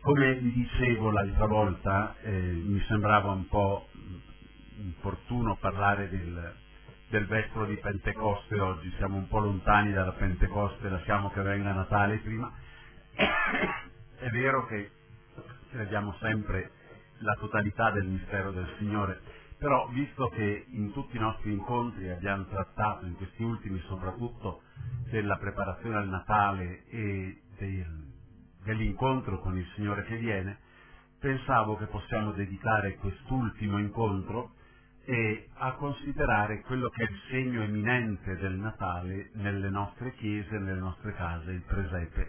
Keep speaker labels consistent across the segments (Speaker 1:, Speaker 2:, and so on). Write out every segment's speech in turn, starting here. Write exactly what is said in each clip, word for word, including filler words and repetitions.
Speaker 1: Come vi dicevo l'altra volta, eh, mi sembrava un po' opportuno parlare del, del vespro di Pentecoste oggi. Siamo un po' lontani dalla Pentecoste, lasciamo che venga Natale prima. È vero che crediamo sempre la totalità del mistero del Signore, però visto che in tutti i nostri incontri abbiamo trattato, in questi ultimi soprattutto, della preparazione al Natale e del, dell'incontro con il Signore che viene, pensavo che possiamo dedicare quest'ultimo incontro e a considerare quello che è il segno eminente del Natale nelle nostre chiese, nelle nostre case, il presepe.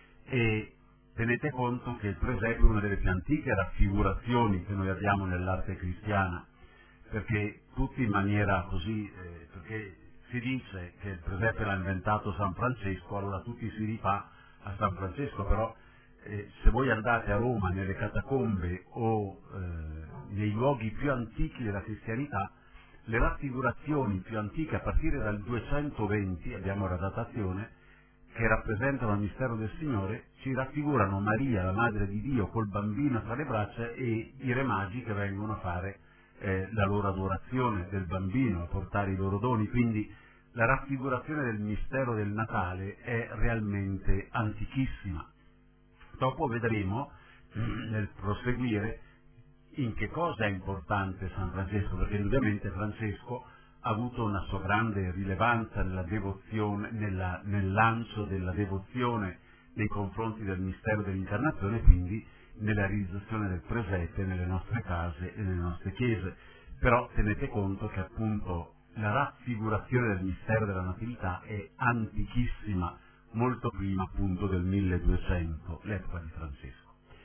Speaker 1: E tenete conto che il presepe è una delle più antiche raffigurazioni che noi abbiamo nell'arte cristiana, perché tutti in maniera così, eh, perché si dice che il presepe l'ha inventato San Francesco, allora tutti si rifà a San Francesco, però eh, se voi andate a Roma nelle catacombe o eh, nei luoghi più antichi della cristianità, le raffigurazioni più antiche a partire dal duecentoventi, abbiamo la datazione, che rappresentano il mistero del Signore, ci raffigurano Maria, la Madre di Dio, col bambino tra le braccia e i re magi che vengono a fare eh, la loro adorazione del bambino, a portare i loro doni. Quindi la raffigurazione del mistero del Natale è realmente antichissima. Dopo vedremo, nel proseguire, in che cosa è importante San Francesco, perché indubbiamente Francesco ha avuto una sua grande rilevanza nella devozione, nella, nel lancio della devozione nei confronti del mistero dell'incarnazione, quindi nella realizzazione del presepe nelle nostre case e nelle nostre chiese. Però tenete conto che appunto la raffigurazione del mistero della Natività è antichissima, molto prima appunto del milleduecento, l'epoca di Francesco.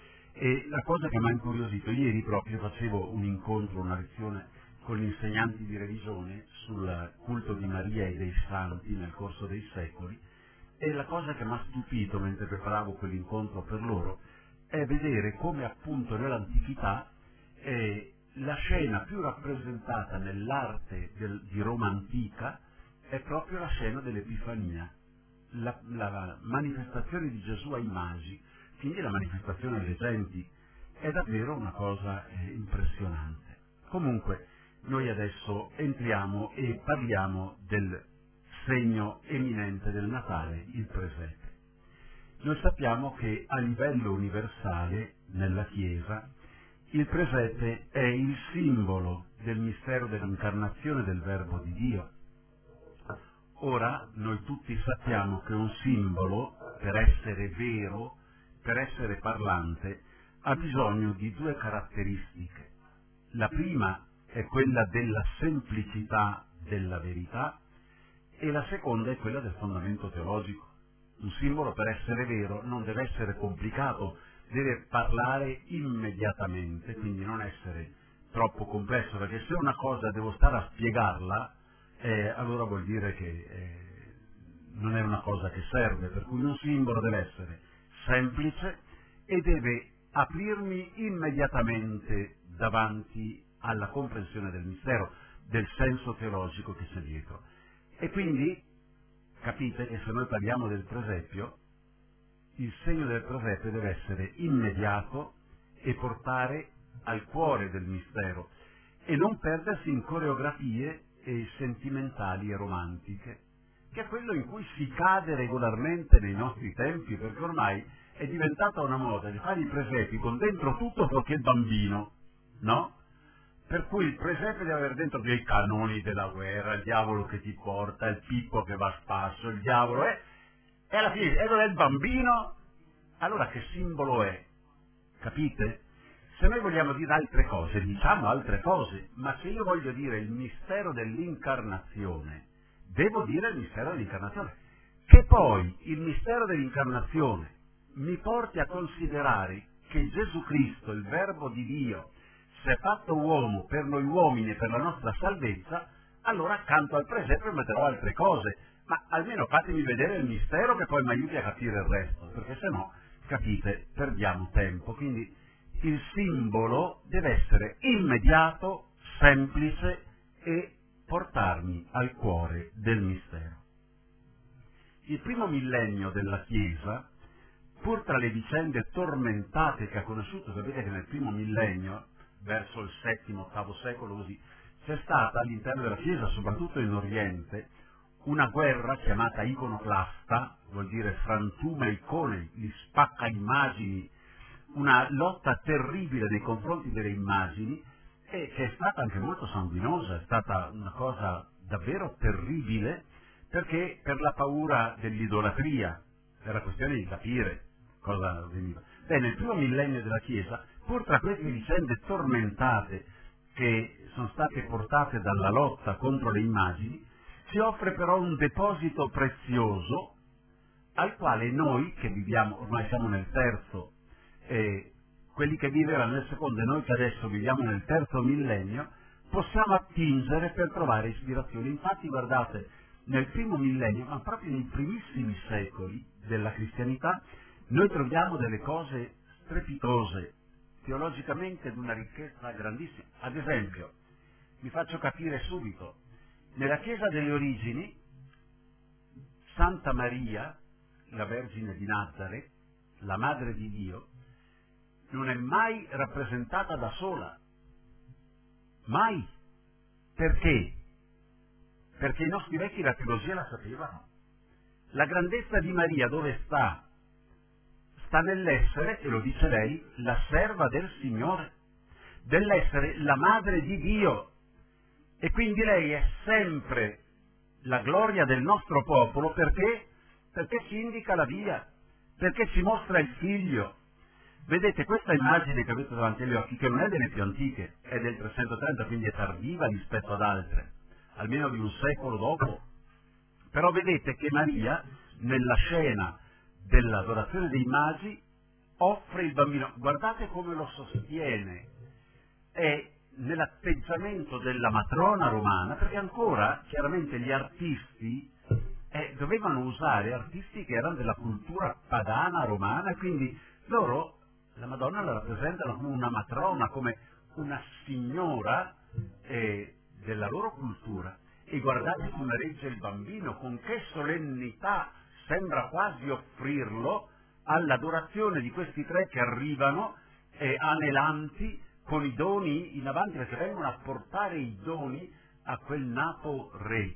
Speaker 1: E la cosa che mi ha incuriosito, ieri proprio facevo un incontro, una lezione con gli insegnanti di religione sul culto di Maria e dei santi nel corso dei secoli, e la cosa che mi ha stupito mentre preparavo quell'incontro per loro è vedere come appunto nell'antichità eh, la scena più rappresentata nell'arte del, di Roma antica è proprio la scena dell'Epifania, la, la manifestazione di Gesù ai magi, quindi la manifestazione alle genti. È davvero una cosa eh, impressionante. Comunque noi adesso entriamo e parliamo del segno eminente del Natale, il presepe. Noi sappiamo che a livello universale nella Chiesa il presepe è il simbolo del mistero dell'incarnazione del Verbo di Dio. Ora noi tutti sappiamo che un simbolo, per essere vero, per essere parlante, ha bisogno di due caratteristiche. La prima è quella della semplicità della verità e la seconda è quella del fondamento teologico. Un simbolo, per essere vero, non deve essere complicato, deve parlare immediatamente, quindi non essere troppo complesso, perché se una cosa devo stare a spiegarla, eh, allora vuol dire che eh, non è una cosa che serve, per cui un simbolo deve essere semplice e deve aprirmi immediatamente davanti alla comprensione del mistero, del senso teologico che c'è dietro. E quindi capite che se noi parliamo del presepio, il segno del presepe deve essere immediato e portare al cuore del mistero e non perdersi in coreografie e sentimentali e romantiche, che è quello in cui si cade regolarmente nei nostri tempi, perché ormai è diventata una moda di fare i presepi con dentro tutto fuorché il bambino, no? Per cui il presepe deve avere dentro dei canoni della guerra, il diavolo che ti porta, il Pippo che va a spasso, il diavolo è... E alla fine, e non è il bambino? Allora che simbolo è? Capite? Se noi vogliamo dire altre cose, diciamo altre cose, ma se io voglio dire il mistero dell'incarnazione, devo dire il mistero dell'incarnazione. Che poi il mistero dell'incarnazione mi porti a considerare che Gesù Cristo, il Verbo di Dio, si è fatto uomo per noi uomini e per la nostra salvezza, allora accanto al presepe metterò altre cose, ma almeno fatemi vedere il mistero che poi mi aiuti a capire il resto, perché se no, capite, perdiamo tempo. Quindi il simbolo deve essere immediato, semplice e portarmi al cuore del mistero. Il primo millennio della Chiesa pur tra le vicende tormentate che ha conosciuto, sapete che nel primo millennio, verso il settimo, ottavo secolo così, c'è stata all'interno della Chiesa, soprattutto in Oriente, una guerra chiamata iconoclasta, vuol dire frantuma icone, gli spacca immagini, una lotta terribile nei confronti delle immagini, e che è stata anche molto sanguinosa, è stata una cosa davvero terribile, perché per la paura dell'idolatria, era questione di capire cosa avveniva. Beh, nel primo millennio della Chiesa, pur tra queste vicende tormentate che sono state portate dalla lotta contro le immagini, si offre però un deposito prezioso al quale noi, che viviamo, ormai siamo nel terzo, eh, quelli che vivevano nel secondo e noi che adesso viviamo nel terzo millennio, possiamo attingere per trovare ispirazione. Infatti, guardate, nel primo millennio, ma proprio nei primissimi secoli della cristianità, noi troviamo delle cose strepitose, teologicamente di una ricchezza grandissima. Ad esempio, vi faccio capire subito, nella Chiesa delle origini, Santa Maria, la Vergine di Nazareth, la Madre di Dio, non è mai rappresentata da sola. Mai. Perché? Perché i nostri vecchi la teologia la sapevano. La grandezza di Maria dove sta? Sta nell'essere, e lo dice lei, la serva del Signore, dell'essere la Madre di Dio. E quindi lei è sempre la gloria del nostro popolo, perché? Perché ci indica la via, perché ci mostra il Figlio. Vedete, questa immagine che avete davanti agli occhi, che non è delle più antiche, è del trecentotrenta, quindi è tardiva rispetto ad altre, almeno di un secolo dopo. Però vedete che Maria, nella scena dell'adorazione dei magi, offre il bambino. Guardate come lo sostiene. È nell'atteggiamento della matrona romana, perché ancora, chiaramente, gli artisti eh, dovevano usare artisti che erano della cultura padana romana, quindi loro la Madonna la rappresentano come una matrona, come una signora eh, della loro cultura. E guardate come regge il bambino, con che solennità, sembra quasi offrirlo all'adorazione di questi tre che arrivano eh, anelanti con i doni in avanti, perché vengono a portare i doni a quel nato re.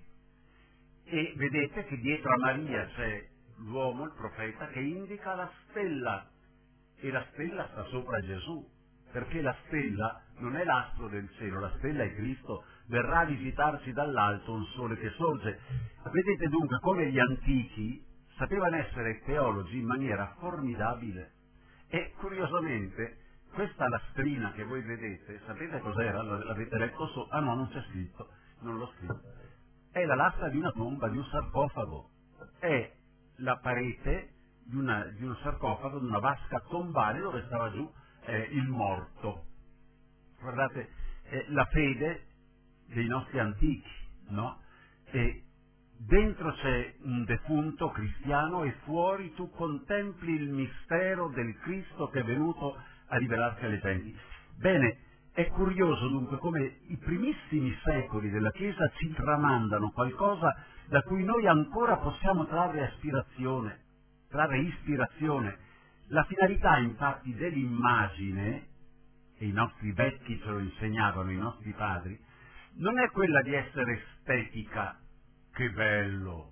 Speaker 1: E vedete che dietro a Maria c'è l'uomo, il profeta, che indica la stella, e la stella sta sopra Gesù, perché la stella non è l'astro del cielo, la stella è Cristo, verrà a visitarci dall'alto un sole che sorge. Vedete dunque come gli antichi sapevano essere teologi in maniera formidabile. E curiosamente questa lastrina che voi vedete, sapete cos'era? L'avete letto so? Ah no, non c'è scritto, non l'ho scritto. È la lastra di una tomba, di un sarcofago. È la parete di, una, di un sarcofago, di una vasca tombale dove stava giù eh, il morto. Guardate, eh, la fede dei nostri antichi, no? E dentro c'è un defunto cristiano e fuori tu contempli il mistero del Cristo che è venuto a rivelarsi alle genti. Bene, è curioso dunque come i primissimi secoli della Chiesa ci tramandano qualcosa da cui noi ancora possiamo trarre aspirazione, trarre ispirazione. La finalità infatti dell'immagine, e i nostri vecchi ce lo insegnavano, i nostri padri, non è quella di essere estetica, che bello,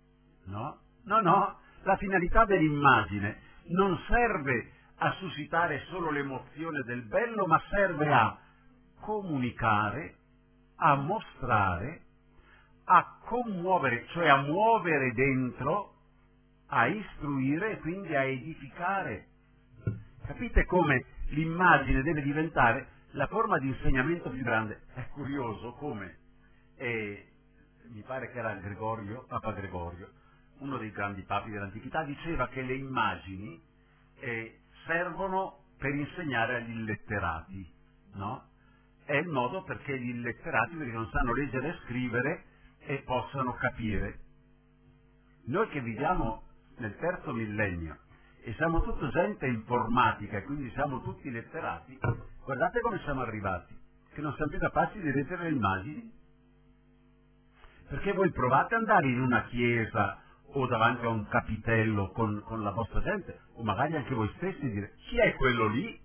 Speaker 1: no? No, no, la finalità dell'immagine non serve a suscitare solo l'emozione del bello, ma serve a comunicare, a mostrare, a commuovere, cioè a muovere dentro, a istruire e quindi a edificare. Capite come l'immagine deve diventare la forma di insegnamento più grande? È curioso come, eh, mi pare che era Gregorio, Papa Gregorio, uno dei grandi papi dell'antichità, diceva che le immagini eh, servono per insegnare agli illetterati, no? È il modo perché gli illetterati, quelli che non sanno leggere e scrivere, e possano capire. Noi che viviamo nel terzo millennio e siamo tutta gente informatica e quindi siamo tutti letterati, guardate come siamo arrivati, che non siamo più capaci di leggere le immagini. Perché voi provate ad andare in una chiesa o davanti a un capitello con, con la vostra gente, o magari anche voi stessi, dire chi è quello lì?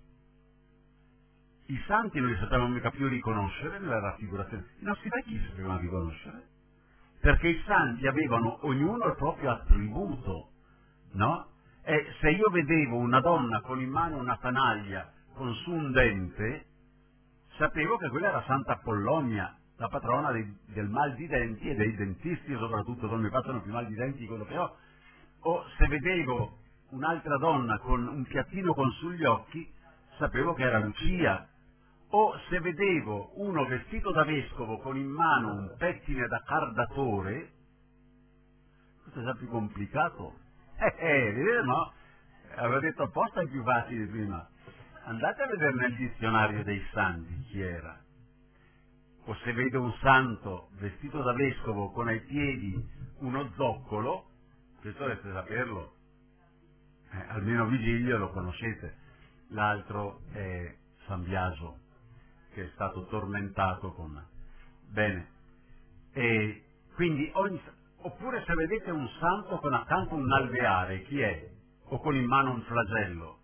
Speaker 1: I santi non li sapevamo mica più riconoscere nella raffigurazione, i nostri vecchi li sapevano riconoscere, perché i santi avevano ognuno il proprio attributo, no? E se io vedevo una donna con in mano una tanaglia con su un dente, sapevo che quella era Santa Apollonia, la patrona dei, del mal di denti e dei dentisti, soprattutto non mi facciano più mal di denti di quello che ho. O se vedevo un'altra donna con un piattino con sugli occhi, sapevo che era Lucia. O se vedevo uno vestito da vescovo con in mano un pettine da cardatore, questo è già più complicato. Eh, eh, vedete, no? Avevo detto apposta è più facile prima. Andate a vedere nel dizionario dei santi chi era. O se vedo un santo vestito da vescovo con ai piedi uno zoccolo, questo dovete saperlo, eh, almeno Vigilio lo conoscete, l'altro è San Biagio, che è stato tormentato con... Bene, e quindi ogni... oppure se vedete un santo con accanto un alveare, chi è? O con in mano un flagello.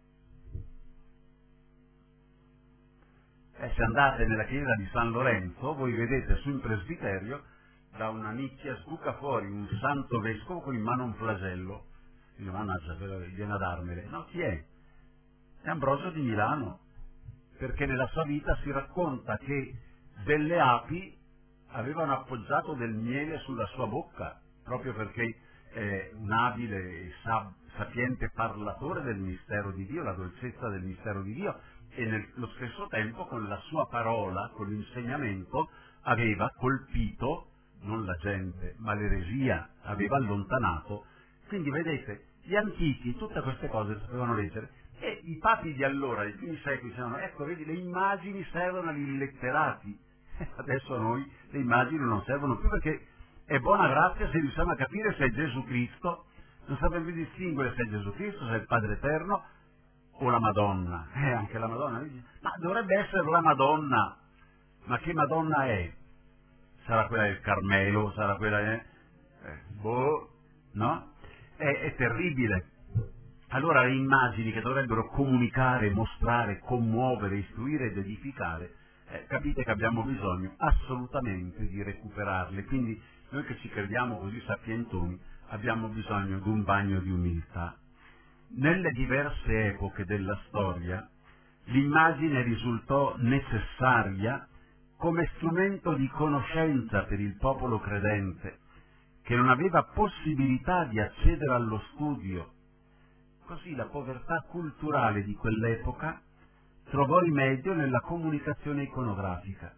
Speaker 1: E se andate nella chiesa di San Lorenzo, voi vedete sul presbiterio, da una nicchia sbuca fuori un santo vescovo con in mano un flagello. Dice, mannaggia, viene a darmele. No, chi è? È Ambrogio di Milano, perché nella sua vita si racconta che delle api avevano appoggiato del miele sulla sua bocca, proprio perché è un abile e sab- sapiente parlatore del mistero di Dio, la dolcezza del mistero di Dio, e nello stesso tempo con la sua parola, con l'insegnamento, aveva colpito non la gente, ma l'eresia, aveva allontanato. Quindi vedete, gli antichi tutte queste cose sapevano leggere, e i papi di allora, dei primi secoli, dicevano, ecco, vedi, le immagini servono agli illetterati. Adesso a noi le immagini non servono più, perché è buona grazia se riusciamo a capire se è Gesù Cristo, non sappiamo più distinguere se è Gesù Cristo, se è il Padre Eterno, o la Madonna. Eh, anche la Madonna dice, ma dovrebbe essere la Madonna. Ma che Madonna è? Sarà quella del Carmelo, sarà quella eh? eh boh, no? È, è terribile. Allora le immagini che dovrebbero comunicare, mostrare, commuovere, istruire ed edificare, eh, capite che abbiamo bisogno assolutamente di recuperarle. Quindi noi che ci crediamo così sapientoni abbiamo bisogno di un bagno di umiltà. Nelle diverse epoche della storia l'immagine risultò necessaria come strumento di conoscenza per il popolo credente, che non aveva possibilità di accedere allo studio. Così la povertà culturale di quell'epoca trovò rimedio nella comunicazione iconografica.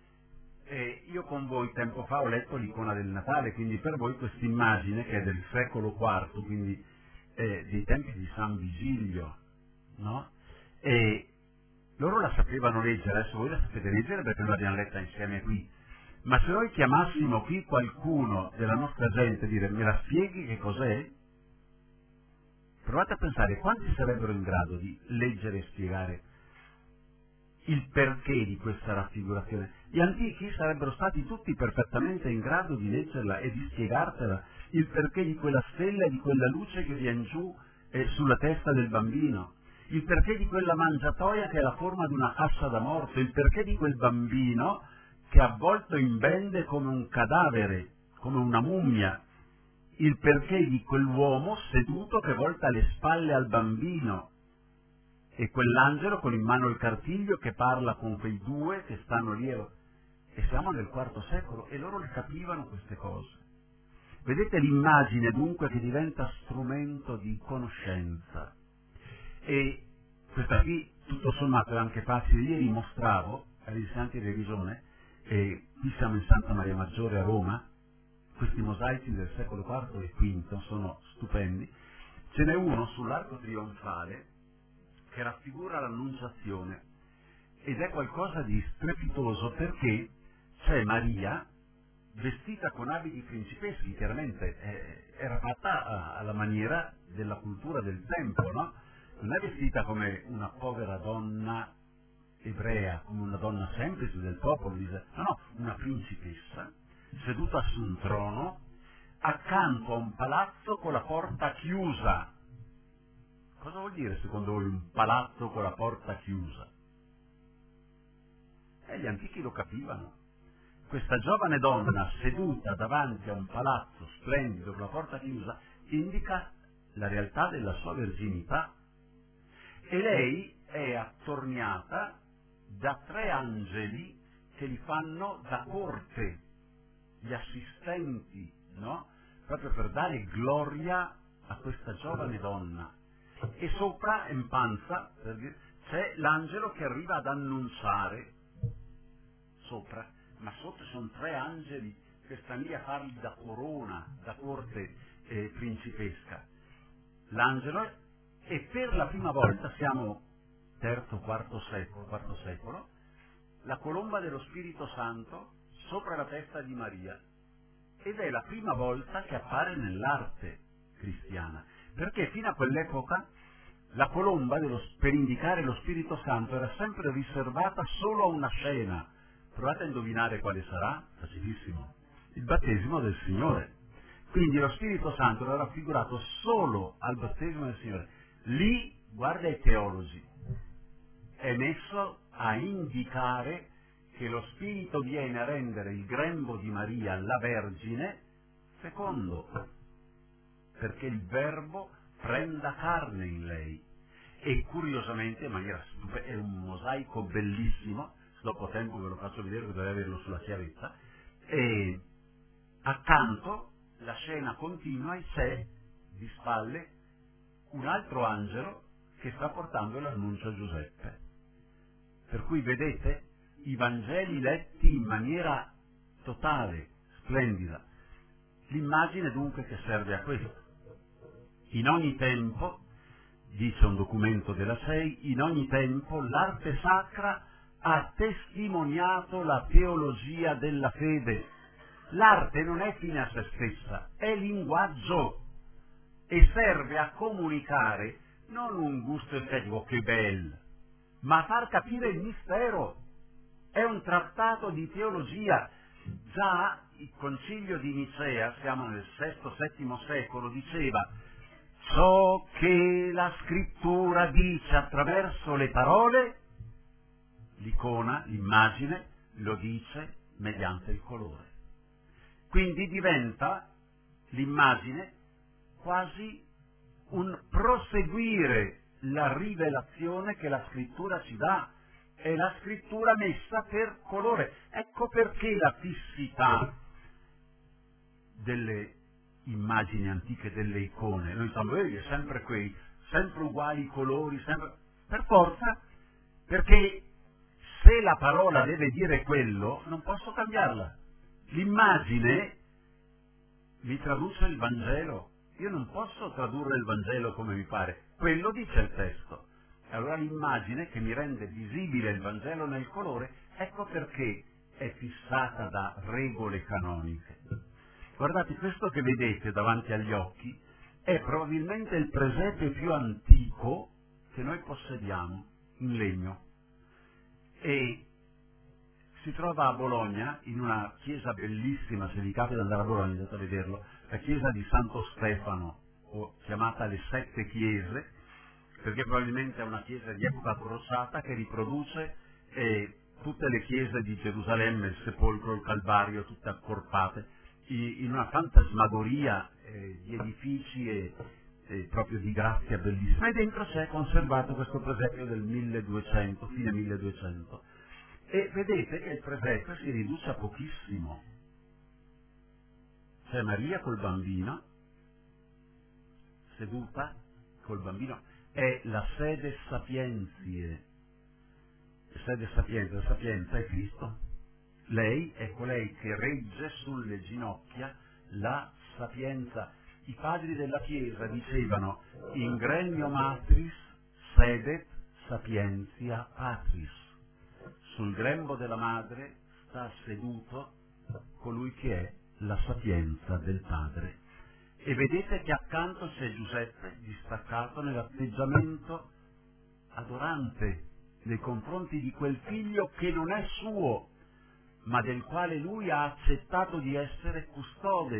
Speaker 1: E io con voi tempo fa ho letto l'icona del Natale, quindi per voi questa immagine, che è del secolo quarto, quindi eh, dei tempi di San Vigilio, no? E loro la sapevano leggere, adesso voi la sapete leggere perché noi l'abbiamo letta insieme qui, ma se noi chiamassimo qui qualcuno della nostra gente e dire me la spieghi che cos'è? Provate a pensare quanti sarebbero in grado di leggere e spiegare il perché di questa raffigurazione. Gli antichi sarebbero stati tutti perfettamente in grado di leggerla e di spiegartela, il perché di quella stella e di quella luce che viene giù eh, sulla testa del bambino, il perché di quella mangiatoia che è la forma di una cassa da morto, il perché di quel bambino che è avvolto in bende come un cadavere, come una mummia, il perché di quell'uomo seduto che volta le spalle al bambino, e quell'angelo con in mano il cartiglio che parla con quei due che stanno lì. E siamo nel quarto secolo e loro le capivano queste cose. Vedete l'immagine dunque che diventa strumento di conoscenza. E questa qui tutto sommato è anche facile. Ieri mostravo agli insegnanti di religione, e qui siamo in Santa Maria Maggiore a Roma, questi mosaici del secolo quarto e quinto sono stupendi. Ce n'è uno sull'arco trionfale che raffigura l'Annunciazione, ed è qualcosa di strepitoso perché c'è Maria vestita con abiti principeschi, chiaramente eh, era fatta alla maniera della cultura del tempo, no? Non è vestita come una povera donna ebrea, come una donna semplice del popolo, dice, no, no, una principessa seduta su un trono, accanto a un palazzo con la porta chiusa. Cosa vuol dire secondo voi un palazzo con la porta chiusa? E gli antichi lo capivano. Questa giovane donna seduta davanti a un palazzo splendido con la porta chiusa indica la realtà della sua verginità, e lei è attorniata da tre angeli che gli fanno da corte, gli assistenti, no? Proprio per dare gloria a questa giovane donna. E sopra, in panza, per dire, c'è l'angelo che arriva ad annunciare sopra, ma sotto sono tre angeli che stanno lì a fargli da corona, da corte eh, principesca. L'angelo, e per la prima volta, siamo terzo, quarto secolo, quarto secolo, la colomba dello Spirito Santo sopra la testa di Maria, ed è la prima volta che appare nell'arte cristiana, perché fino a quell'epoca la colomba dello, per indicare lo Spirito Santo era sempre riservata solo a una scena. Provate a indovinare quale sarà? Facilissimo. Il battesimo del Signore. Quindi lo Spirito Santo era raffigurato solo al battesimo del Signore. Lì, guarda i teologi, è messo a indicare che lo Spirito viene a rendere il grembo di Maria, la Vergine, fecondo, perché il Verbo prenda carne in lei. E curiosamente, in maniera stupe- è un mosaico bellissimo, dopo tempo ve lo faccio vedere, dovete averlo sulla chiavetta, e accanto la scena continua e c'è di spalle un altro angelo che sta portando l'annuncio a Giuseppe. Per cui vedete i Vangeli letti in maniera totale, splendida. L'immagine dunque che serve a questo. In ogni tempo, dice un documento della S E I, in ogni tempo l'arte sacra ha testimoniato la teologia della fede. L'arte non è fine a se stessa, è linguaggio e serve a comunicare non un gusto estetico, che bello, ma a far capire il mistero. È un trattato di teologia. Già il concilio di Nicea, siamo nel sesto settimo secolo, diceva: ciò che la scrittura dice attraverso le parole, l'icona, l'immagine, lo dice mediante il colore. Quindi diventa l'immagine quasi un proseguire la rivelazione che la scrittura ci dà. È la scrittura messa per colore. Ecco perché la fissità delle immagini antiche, delle icone. Noi diciamo, vedi, è sempre quei, sempre uguali i colori, sempre... per forza, perché se la parola deve dire quello, non posso cambiarla. L'immagine mi traduce il Vangelo. Io non posso tradurre il Vangelo come mi pare. Quello dice il testo. Allora l'immagine che mi rende visibile il Vangelo nel colore, ecco perché è fissata da regole canoniche. Guardate, questo che vedete davanti agli occhi è probabilmente il presepe più antico che noi possediamo in legno, e si trova a Bologna in una chiesa bellissima. Se vi capita di andare a Bologna andate a vederlo, la chiesa di Santo Stefano, o chiamata le Sette Chiese, perché probabilmente è una chiesa di epoca crociata che riproduce eh, tutte le chiese di Gerusalemme, il sepolcro, il Calvario, tutte accorpate in una fantasmagoria eh, di edifici e, e proprio di grazia bellissima, e dentro c'è conservato questo presepio del milleduecento, fine milleduecento, e vedete che il presepio si riduce a pochissimo. C'è Maria col bambino seduta col bambino, è la sede sapienzie, sede sapienza, la sapienza è Cristo. Lei è colei che regge sulle ginocchia la sapienza. I padri della Chiesa dicevano: in gremio matris sedet sapientia patris. Sul grembo della madre sta seduto colui che è la sapienza del padre. E vedete che accanto c'è Giuseppe distaccato nell'atteggiamento adorante nei confronti di quel figlio che non è suo, ma del quale lui ha accettato di essere custode.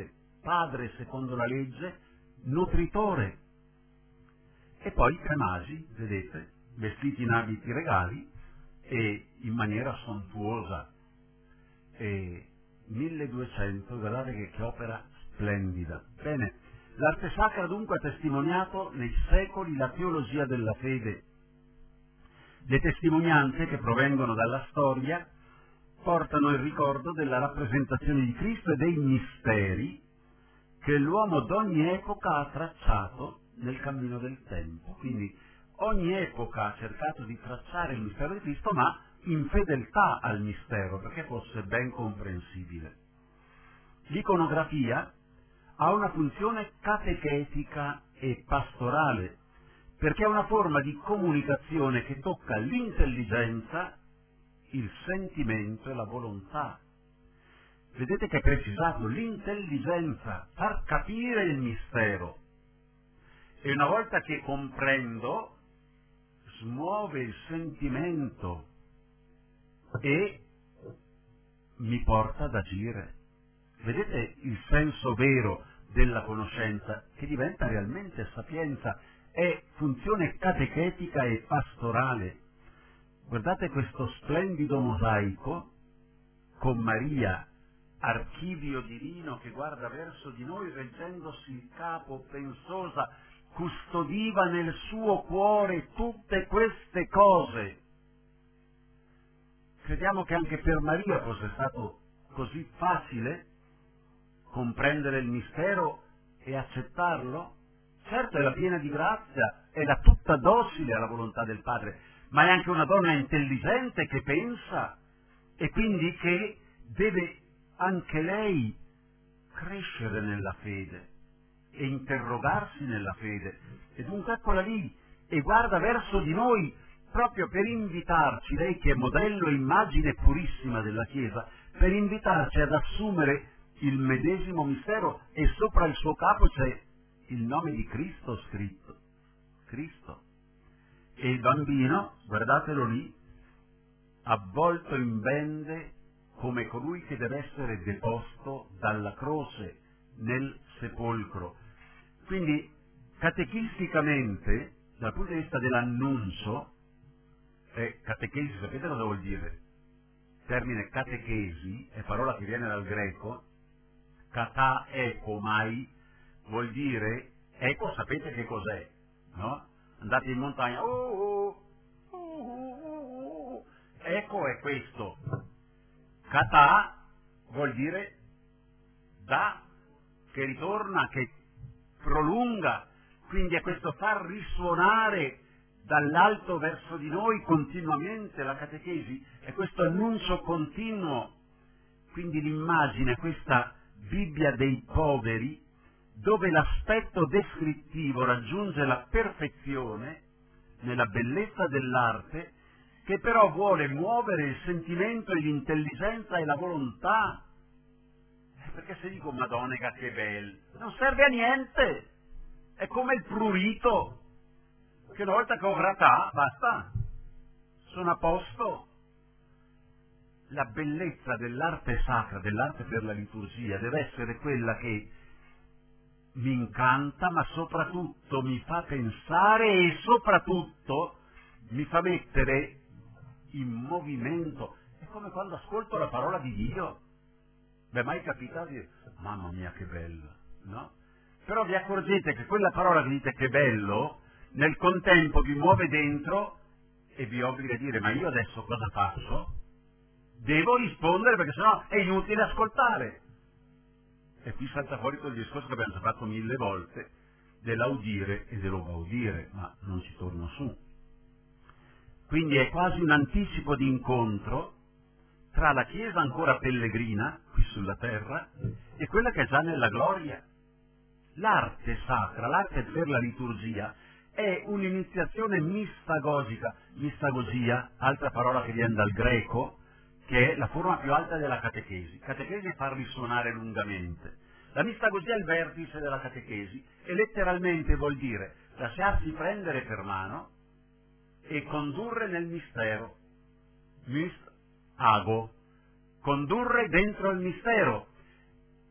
Speaker 1: padre secondo la legge, nutritore. E poi i tre magi, vedete, vestiti in abiti regali e in maniera sontuosa. E milleduecento, guardate che, che opera splendida. Bene, l'arte sacra dunque ha testimoniato nei secoli la teologia della fede. Le testimonianze che provengono dalla storia portano il ricordo della rappresentazione di Cristo e dei misteri che l'uomo d'ogni epoca ha tracciato nel cammino del tempo. Quindi ogni epoca ha cercato di tracciare il mistero di Cristo, ma in fedeltà al mistero, perché fosse ben comprensibile. L'iconografia ha una funzione catechetica e pastorale, perché è una forma di comunicazione che tocca l'intelligenza, il sentimento e la volontà. Vedete che è precisato l'intelligenza, far capire il mistero. E una volta che comprendo, smuove il sentimento e mi porta ad agire. Vedete il senso vero della conoscenza, che diventa realmente sapienza, è funzione catechetica e pastorale. Guardate questo splendido mosaico con Maria, archivio divino, che guarda verso di noi reggendosi il capo, pensosa, custodiva nel suo cuore tutte queste cose. Crediamo che anche per Maria fosse stato così facile comprendere il mistero e accettarlo? Certo, era piena di grazia, era tutta docile alla volontà del Padre, ma è anche una donna intelligente che pensa e quindi che deve anche lei crescere nella fede e interrogarsi nella fede. E dunque eccola lì e guarda verso di noi proprio per invitarci, lei che è modello e immagine purissima della Chiesa, per invitarci ad assumere il medesimo mistero, e sopra il suo capo c'è il nome di Cristo scritto. Cristo. E il bambino, guardatelo lì, avvolto in bende come colui che deve essere deposto dalla croce nel sepolcro. Quindi, catechisticamente, dal punto di vista dell'annuncio, eh, catechesi, sapete cosa vuol dire? Il termine catechesi è parola che viene dal greco, kata eco mai, vuol dire, eco sapete che cos'è, no? Andate in montagna, oh, oh, oh, oh, eco è questo. Kata vuol dire da, che ritorna, che prolunga, quindi è questo far risuonare dall'alto verso di noi continuamente la catechesi, è questo annuncio continuo. Quindi l'immagine, questa Bibbia dei poveri, dove l'aspetto descrittivo raggiunge la perfezione nella bellezza dell'arte, che però vuole muovere il sentimento e l'intelligenza e la volontà. Perché se dico Madonna che bello, non serve a niente, è come il prurito, che una volta che ho grattato, basta, sono a posto. La bellezza dell'arte sacra, dell'arte per la liturgia, deve essere quella che mi incanta, ma soprattutto mi fa pensare e soprattutto mi fa mettere in movimento. È come quando ascolto la parola di Dio. Beh, mai capitato di dire, mamma mia che bello, no? Però vi accorgete che quella parola che dite che bello, nel contempo vi muove dentro e vi obbliga a dire, ma io adesso cosa faccio? Devo rispondere, perché sennò è inutile ascoltare. E qui salta fuori quel discorso che abbiamo già fatto mille volte, dell'audire e dell'obaudire, ma non ci torno su. Quindi è quasi un anticipo di incontro tra la Chiesa ancora pellegrina, qui sulla terra, e quella che è già nella gloria. L'arte sacra, l'arte per la liturgia, è un'iniziazione mistagogica. Mistagogia, altra parola che viene dal greco, che è la forma più alta della catechesi. Catechesi è far risuonare lungamente. La mistagogia è il vertice della catechesi e letteralmente vuol dire lasciarsi prendere per mano e condurre nel mistero. Mist ago, condurre dentro il mistero.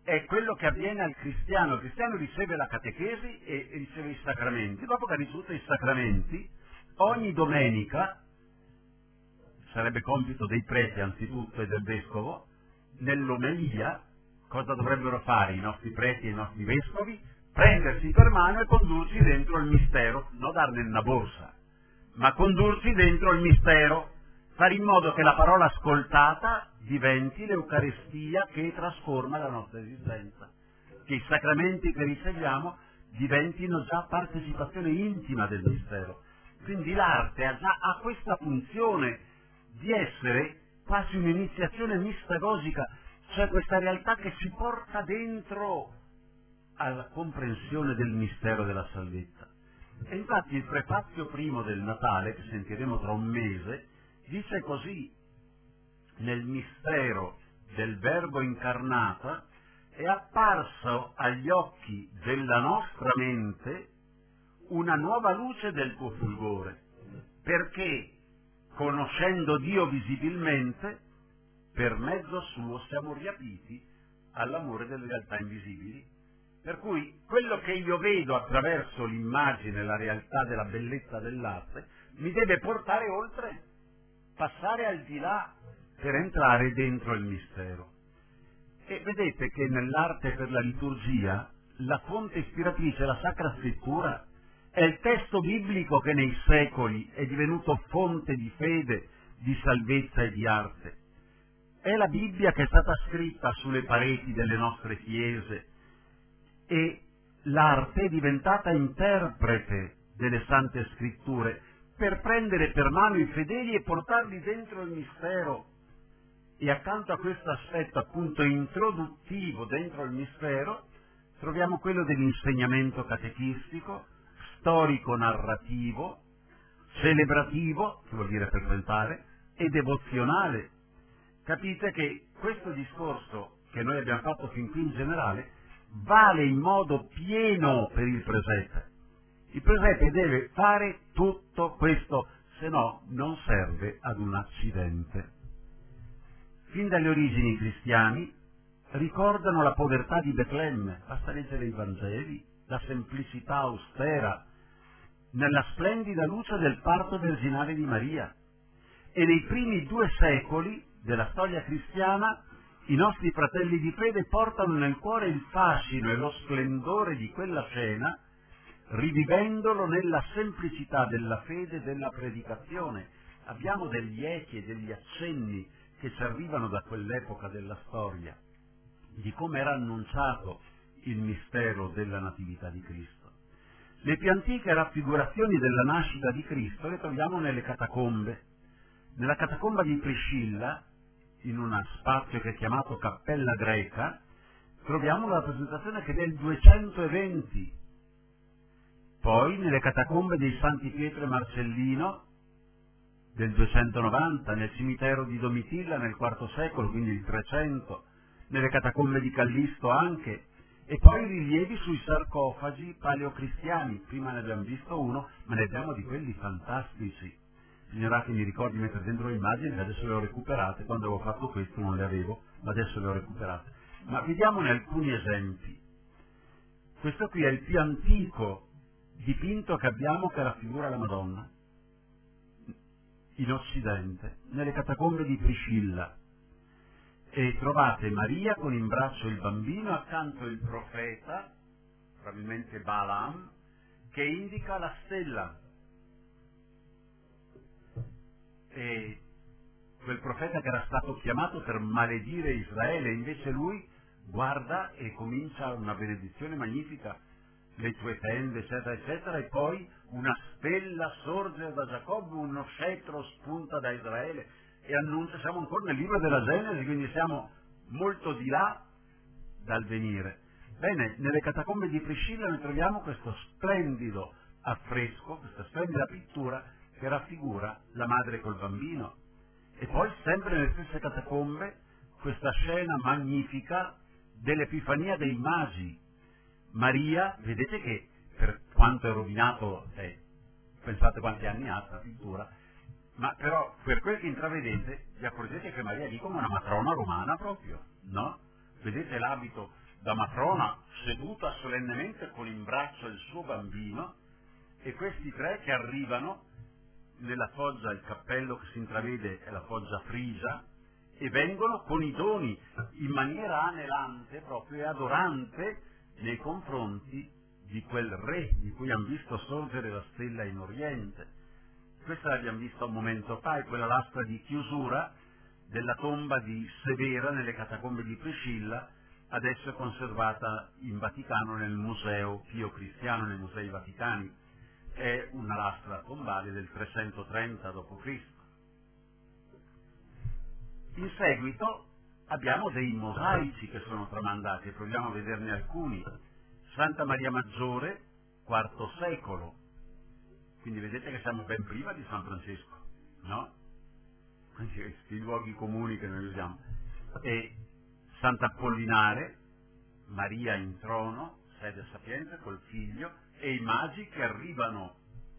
Speaker 1: è quello che avviene al cristiano. Il cristiano riceve la catechesi e riceve i sacramenti. Dopo che ha ricevuto i sacramenti, ogni domenica, sarebbe compito dei preti anzitutto e del vescovo, nell'omelia, cosa dovrebbero fare i nostri preti e i nostri vescovi? Prendersi per mano e condurci dentro il mistero, non darne una borsa, ma condurci dentro il mistero, fare in modo che la parola ascoltata diventi l'Eucaristia che trasforma la nostra esistenza, che i sacramenti che riceviamo diventino già partecipazione intima del mistero. Quindi l'arte ha già ha questa funzione di essere quasi un'iniziazione mistagogica, cioè questa realtà che ci porta dentro alla comprensione del mistero della salvezza. E infatti il prefazio primo del Natale, che sentiremo tra un mese, dice così: nel mistero del Verbo incarnata è apparso agli occhi della nostra mente una nuova luce del tuo fulgore, perché conoscendo Dio visibilmente, per mezzo suo siamo riapiti all'amore delle realtà invisibili. Per cui quello che io vedo attraverso l'immagine, la realtà della bellezza dell'arte, mi deve portare oltre, passare al di là, per entrare dentro il mistero. E vedete che nell'arte per la liturgia la fonte ispiratrice è la Sacra Scrittura, è il testo biblico che nei secoli è divenuto fonte di fede, di salvezza e di arte. È la Bibbia che è stata scritta sulle pareti delle nostre chiese e l'arte è diventata interprete delle Sante Scritture per prendere per mano i fedeli e portarli dentro il mistero. E accanto a questo aspetto appunto introduttivo dentro il mistero troviamo quello dell'insegnamento catechistico, storico-narrativo, celebrativo, che vuol dire frequentare, e devozionale. Capite che questo discorso che noi abbiamo fatto fin qui in generale vale in modo pieno per il presepe. Il presepe deve fare tutto questo, se no non serve ad un accidente. Fin dalle origini i cristiani ricordano la povertà di Betlemme, basta leggere i Vangeli, la semplicità austera, nella splendida luce del parto virginale di Maria. E nei primi due secoli della storia cristiana i nostri fratelli di fede portano nel cuore il fascino e lo splendore di quella scena, rivivendolo nella semplicità della fede e della predicazione. Abbiamo degli echi e degli accenni che ci arrivano da quell'epoca della storia, di come era annunciato il mistero della Natività di Cristo. Le più antiche raffigurazioni della nascita di Cristo le troviamo nelle catacombe. Nella catacomba di Priscilla, in uno spazio che è chiamato Cappella Greca, troviamo la rappresentazione che è del duecentoventi. Poi nelle catacombe dei Santi Pietro e Marcellino del duecentonovanta, nel cimitero di Domitilla nel quarto secolo, quindi il trecento, nelle catacombe di Callisto anche, e poi rilievi sui sarcofagi paleocristiani. Prima ne abbiamo visto uno, ma ne abbiamo di quelli fantastici. Bisognerà che mi ricordi di mettere dentro le immagini, adesso le ho recuperate, quando avevo fatto questo non le avevo, ma adesso le ho recuperate. Ma vediamone alcuni esempi. Questo qui è il più antico dipinto che abbiamo che raffigura la Madonna in Occidente, nelle catacombe di Priscilla, e trovate Maria con in braccio il bambino, accanto il profeta, probabilmente Balaam, che indica la stella. E quel profeta che era stato chiamato per maledire Israele, invece lui guarda e comincia una benedizione magnifica, le tue tende, eccetera, eccetera, e poi una stella sorge da Giacobbe, uno scettro spunta da Israele, e annuncia, siamo ancora nel libro della Genesi, quindi siamo molto di là dal venire. Bene, nelle catacombe di Priscilla noi troviamo questo splendido affresco, questa splendida pittura che raffigura la madre col bambino. E poi sempre nelle stesse catacombe questa scena magnifica dell'Epifania dei Magi. Maria, vedete che per quanto è rovinato, eh, pensate quanti anni ha questa pittura, ma però per quel che intravedete vi accorgete che Maria è lì come una matrona romana proprio, no? Vedete l'abito da matrona seduta solennemente con in braccio il suo bambino, e questi tre che arrivano, nella foggia, il cappello che si intravede è la foggia frisa, e vengono con i doni in maniera anelante proprio e adorante nei confronti di quel re di cui hanno visto sorgere la stella in Oriente. Questa l'abbiamo vista un momento fa, è quella lastra di chiusura della tomba di Severa nelle catacombe di Priscilla, adesso è conservata in Vaticano nel Museo Pio Cristiano, nei Musei Vaticani. È una lastra tombale del trecentotrenta dopo Cristo. In seguito abbiamo dei mosaici che sono tramandati, e proviamo a vederne alcuni. Santa Maria Maggiore, quarto secolo, quindi vedete che siamo ben prima di San Francesco, no? Quindi questi luoghi comuni che noi usiamo. E Sant'Apollinare, Maria in trono, sede sapiente col figlio, e i magi che arrivano.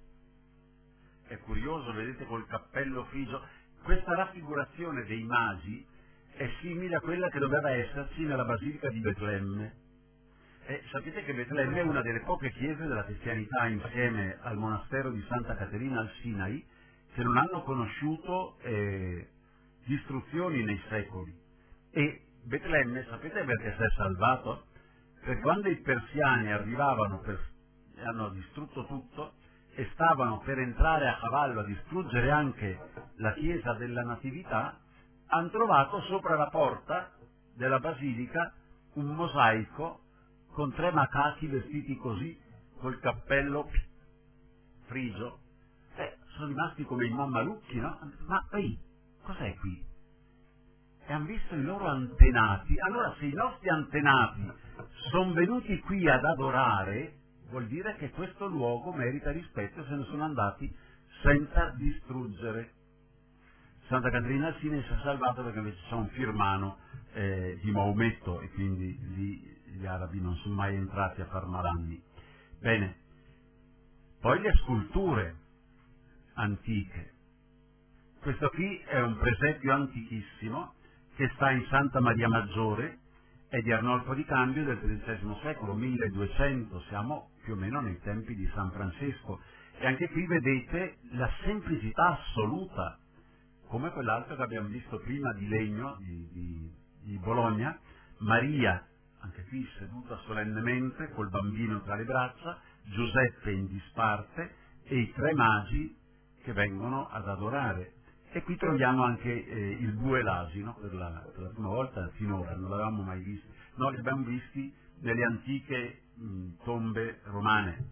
Speaker 1: È curioso, vedete, col cappello frigio. Questa raffigurazione dei magi è simile a quella che doveva esserci nella Basilica di Betlemme. E sapete che Betlemme è una delle poche chiese della cristianità, insieme al monastero di Santa Caterina al Sinai, che non hanno conosciuto eh, distruzioni nei secoli. E Betlemme, sapete perché si è salvato? Perché quando i persiani arrivavano per, e hanno distrutto tutto, e stavano per entrare a cavallo a distruggere anche la chiesa della Natività, hanno trovato sopra la porta della basilica un mosaico con tre macachi vestiti così, col cappello frigio. Eh, sono rimasti come i mammalucchi, no? Ma ehi, cos'è qui? E hanno visto i loro antenati. Allora, se i nostri antenati sono venuti qui ad adorare, vuol dire che questo luogo merita rispetto, e se ne sono andati senza distruggere. Santa Caterina al Sinai si è salvato perché invece c'è un firmano eh, di Maometto, e quindi lì gli arabi non sono mai entrati a far malanni. Bene, poi le sculture antiche. Questo qui è un presepio antichissimo che sta in Santa Maria Maggiore, è di Arnolfo di Cambio del tredicesimo secolo, milleduecento, siamo più o meno nei tempi di San Francesco, e anche qui vedete la semplicità assoluta, come quell'altro che abbiamo visto prima di legno di, di, di Bologna. Maria, anche qui seduta solennemente col bambino tra le braccia, Giuseppe in disparte e i tre magi che vengono ad adorare. E qui troviamo anche eh, il bue e l'asino per la, per la prima volta finora, non l'avevamo mai visto. Noi li abbiamo visti nelle antiche mh, tombe romane.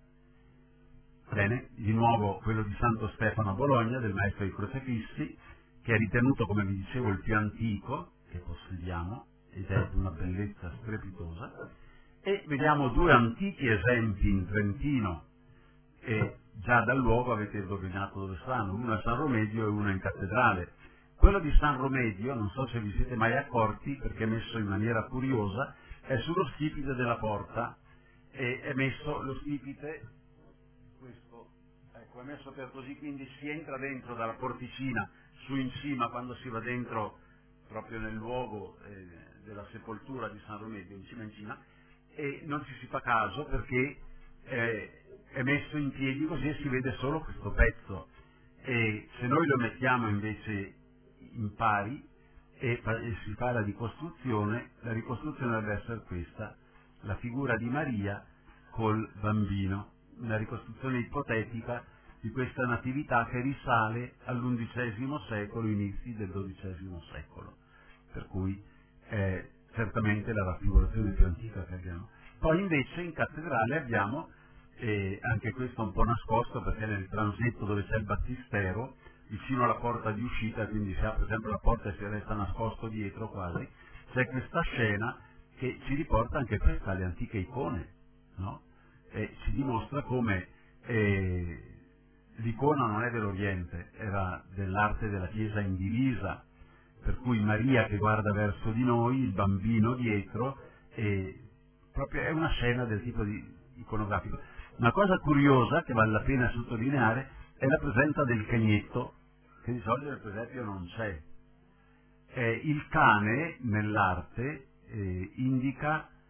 Speaker 1: Bene, di nuovo quello di Santo Stefano a Bologna, del maestro dei crocefissi, che è ritenuto, come vi dicevo, il più antico che possediamo, ed è di una bellezza strepitosa. E vediamo due antichi esempi in Trentino, e già dal luogo avete indovinato dove stanno, uno a San Romedio e uno in cattedrale. Quello di San Romedio, non so se vi siete mai accorti, perché è messo in maniera curiosa, è sullo stipite della porta, e è messo lo stipite, questo, ecco, è messo per così, quindi si entra dentro dalla porticina su in cima, quando si va dentro proprio nel luogo eh, della sepoltura di San Romedio, in cima in cima, e non ci si fa caso perché eh, è messo in piedi così e si vede solo questo pezzo. E se noi lo mettiamo invece in pari e, e si fa la ricostruzione, la ricostruzione deve essere questa, la figura di Maria col bambino, una ricostruzione ipotetica di questa natività che risale all'undicesimo secolo, inizi del dodicesimo secolo, per cui è certamente la raffigurazione più antica che abbiamo. Poi invece in cattedrale abbiamo, e anche questo un po' nascosto perché nel transetto dove c'è il battistero, vicino alla porta di uscita, quindi si apre sempre la porta e si resta nascosto dietro quasi, c'è questa scena che ci riporta anche questa alle antiche icone, no? E ci dimostra come eh, l'icona non è dell'Oriente, era dell'arte della Chiesa in divisa, per cui Maria che guarda verso di noi, il bambino dietro, e proprio è una scena del tipo di iconografico. Una cosa curiosa che vale la pena sottolineare è la presenza del cagnetto, che di solito nel presepio non c'è. Eh, il cane nell'arte eh, indica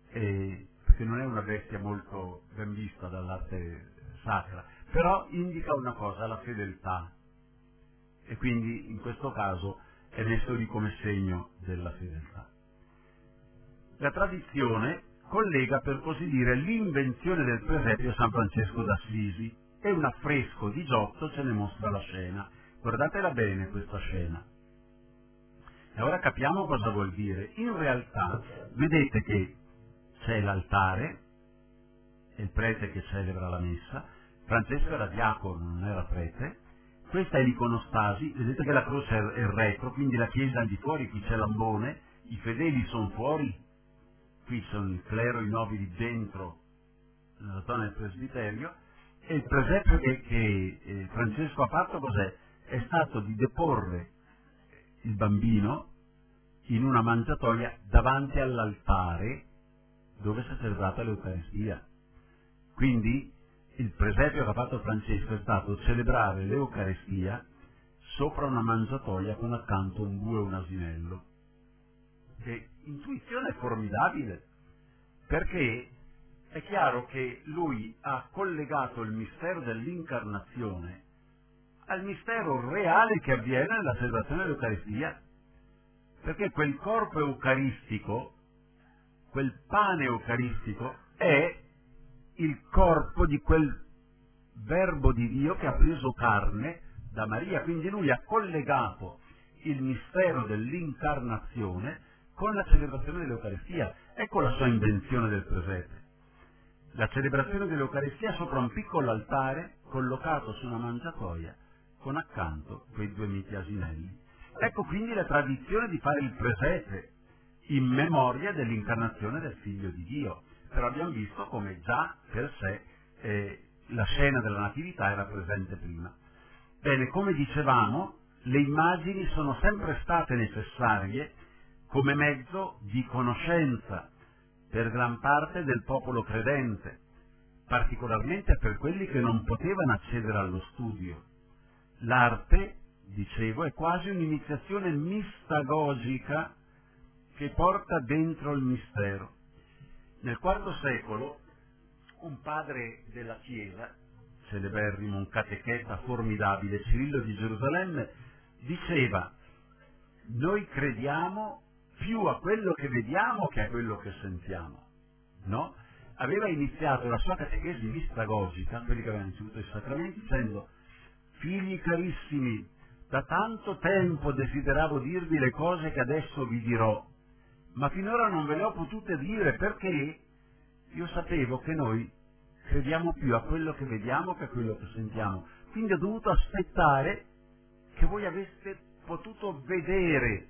Speaker 1: eh, perché non è una bestia molto ben vista dall'arte sacra, però indica una cosa, la fedeltà, e quindi in questo caso è messo lì come segno della fedeltà. La tradizione collega, per così dire, l'invenzione del presepio a San Francesco d'Assisi, e un affresco di Giotto ce ne mostra la scena. Guardatela bene questa scena. E ora capiamo cosa vuol dire. In realtà, vedete che c'è l'altare, e il prete che celebra la messa. Francesco era diacono, non era prete. Questa è l'iconostasi, vedete che la croce è il retro, quindi la chiesa è di fuori, qui c'è l'ambone, i fedeli sono fuori, qui sono il clero, i nobili dentro, nella zona del presbiterio, e il presepio che, che eh, Francesco ha fatto cos'è? È stato di deporre il bambino in una mangiatoia davanti all'altare dove si è celebrata l'Eucaristia. Quindi il presepio che ha fatto Francesco è stato celebrare l'Eucaristia sopra una mangiatoia con accanto un bue e un asinello. Che intuizione formidabile, perché è chiaro che lui ha collegato il mistero dell'incarnazione al mistero reale che avviene nella celebrazione dell'Eucaristia, perché quel corpo eucaristico, quel pane eucaristico è il corpo di quel Verbo di Dio che ha preso carne da Maria, quindi lui ha collegato il mistero dell'incarnazione con la celebrazione dell'Eucaristia. Ecco la sua invenzione del presepe. La celebrazione dell'Eucaristia sopra un piccolo altare collocato su una mangiatoia con accanto quei due miti asinelli. Ecco quindi la tradizione di fare il presepe in memoria dell'incarnazione del Figlio di Dio. Però abbiamo visto come già per sé eh, la scena della Natività era presente prima. Bene, come dicevamo, le immagini sono sempre state necessarie come mezzo di conoscenza per gran parte del popolo credente, particolarmente per quelli che non potevano accedere allo studio. L'arte, dicevo, è quasi un'iniziazione mistagogica che porta dentro il mistero. Nel quarto secolo un padre della Chiesa, celeberrimo, un catecheta formidabile, Cirillo di Gerusalemme, diceva: noi crediamo più a quello che vediamo che a quello che sentiamo, no? Aveva iniziato la sua catechesi mistagogica, quelli che avevano ricevuto i sacramenti, dicendo: figli carissimi, da tanto tempo desideravo dirvi le cose che adesso vi dirò, ma finora non ve le ho potute dire perché io sapevo che noi crediamo più a quello che vediamo che a quello che sentiamo. Quindi ho dovuto aspettare che voi aveste potuto vedere.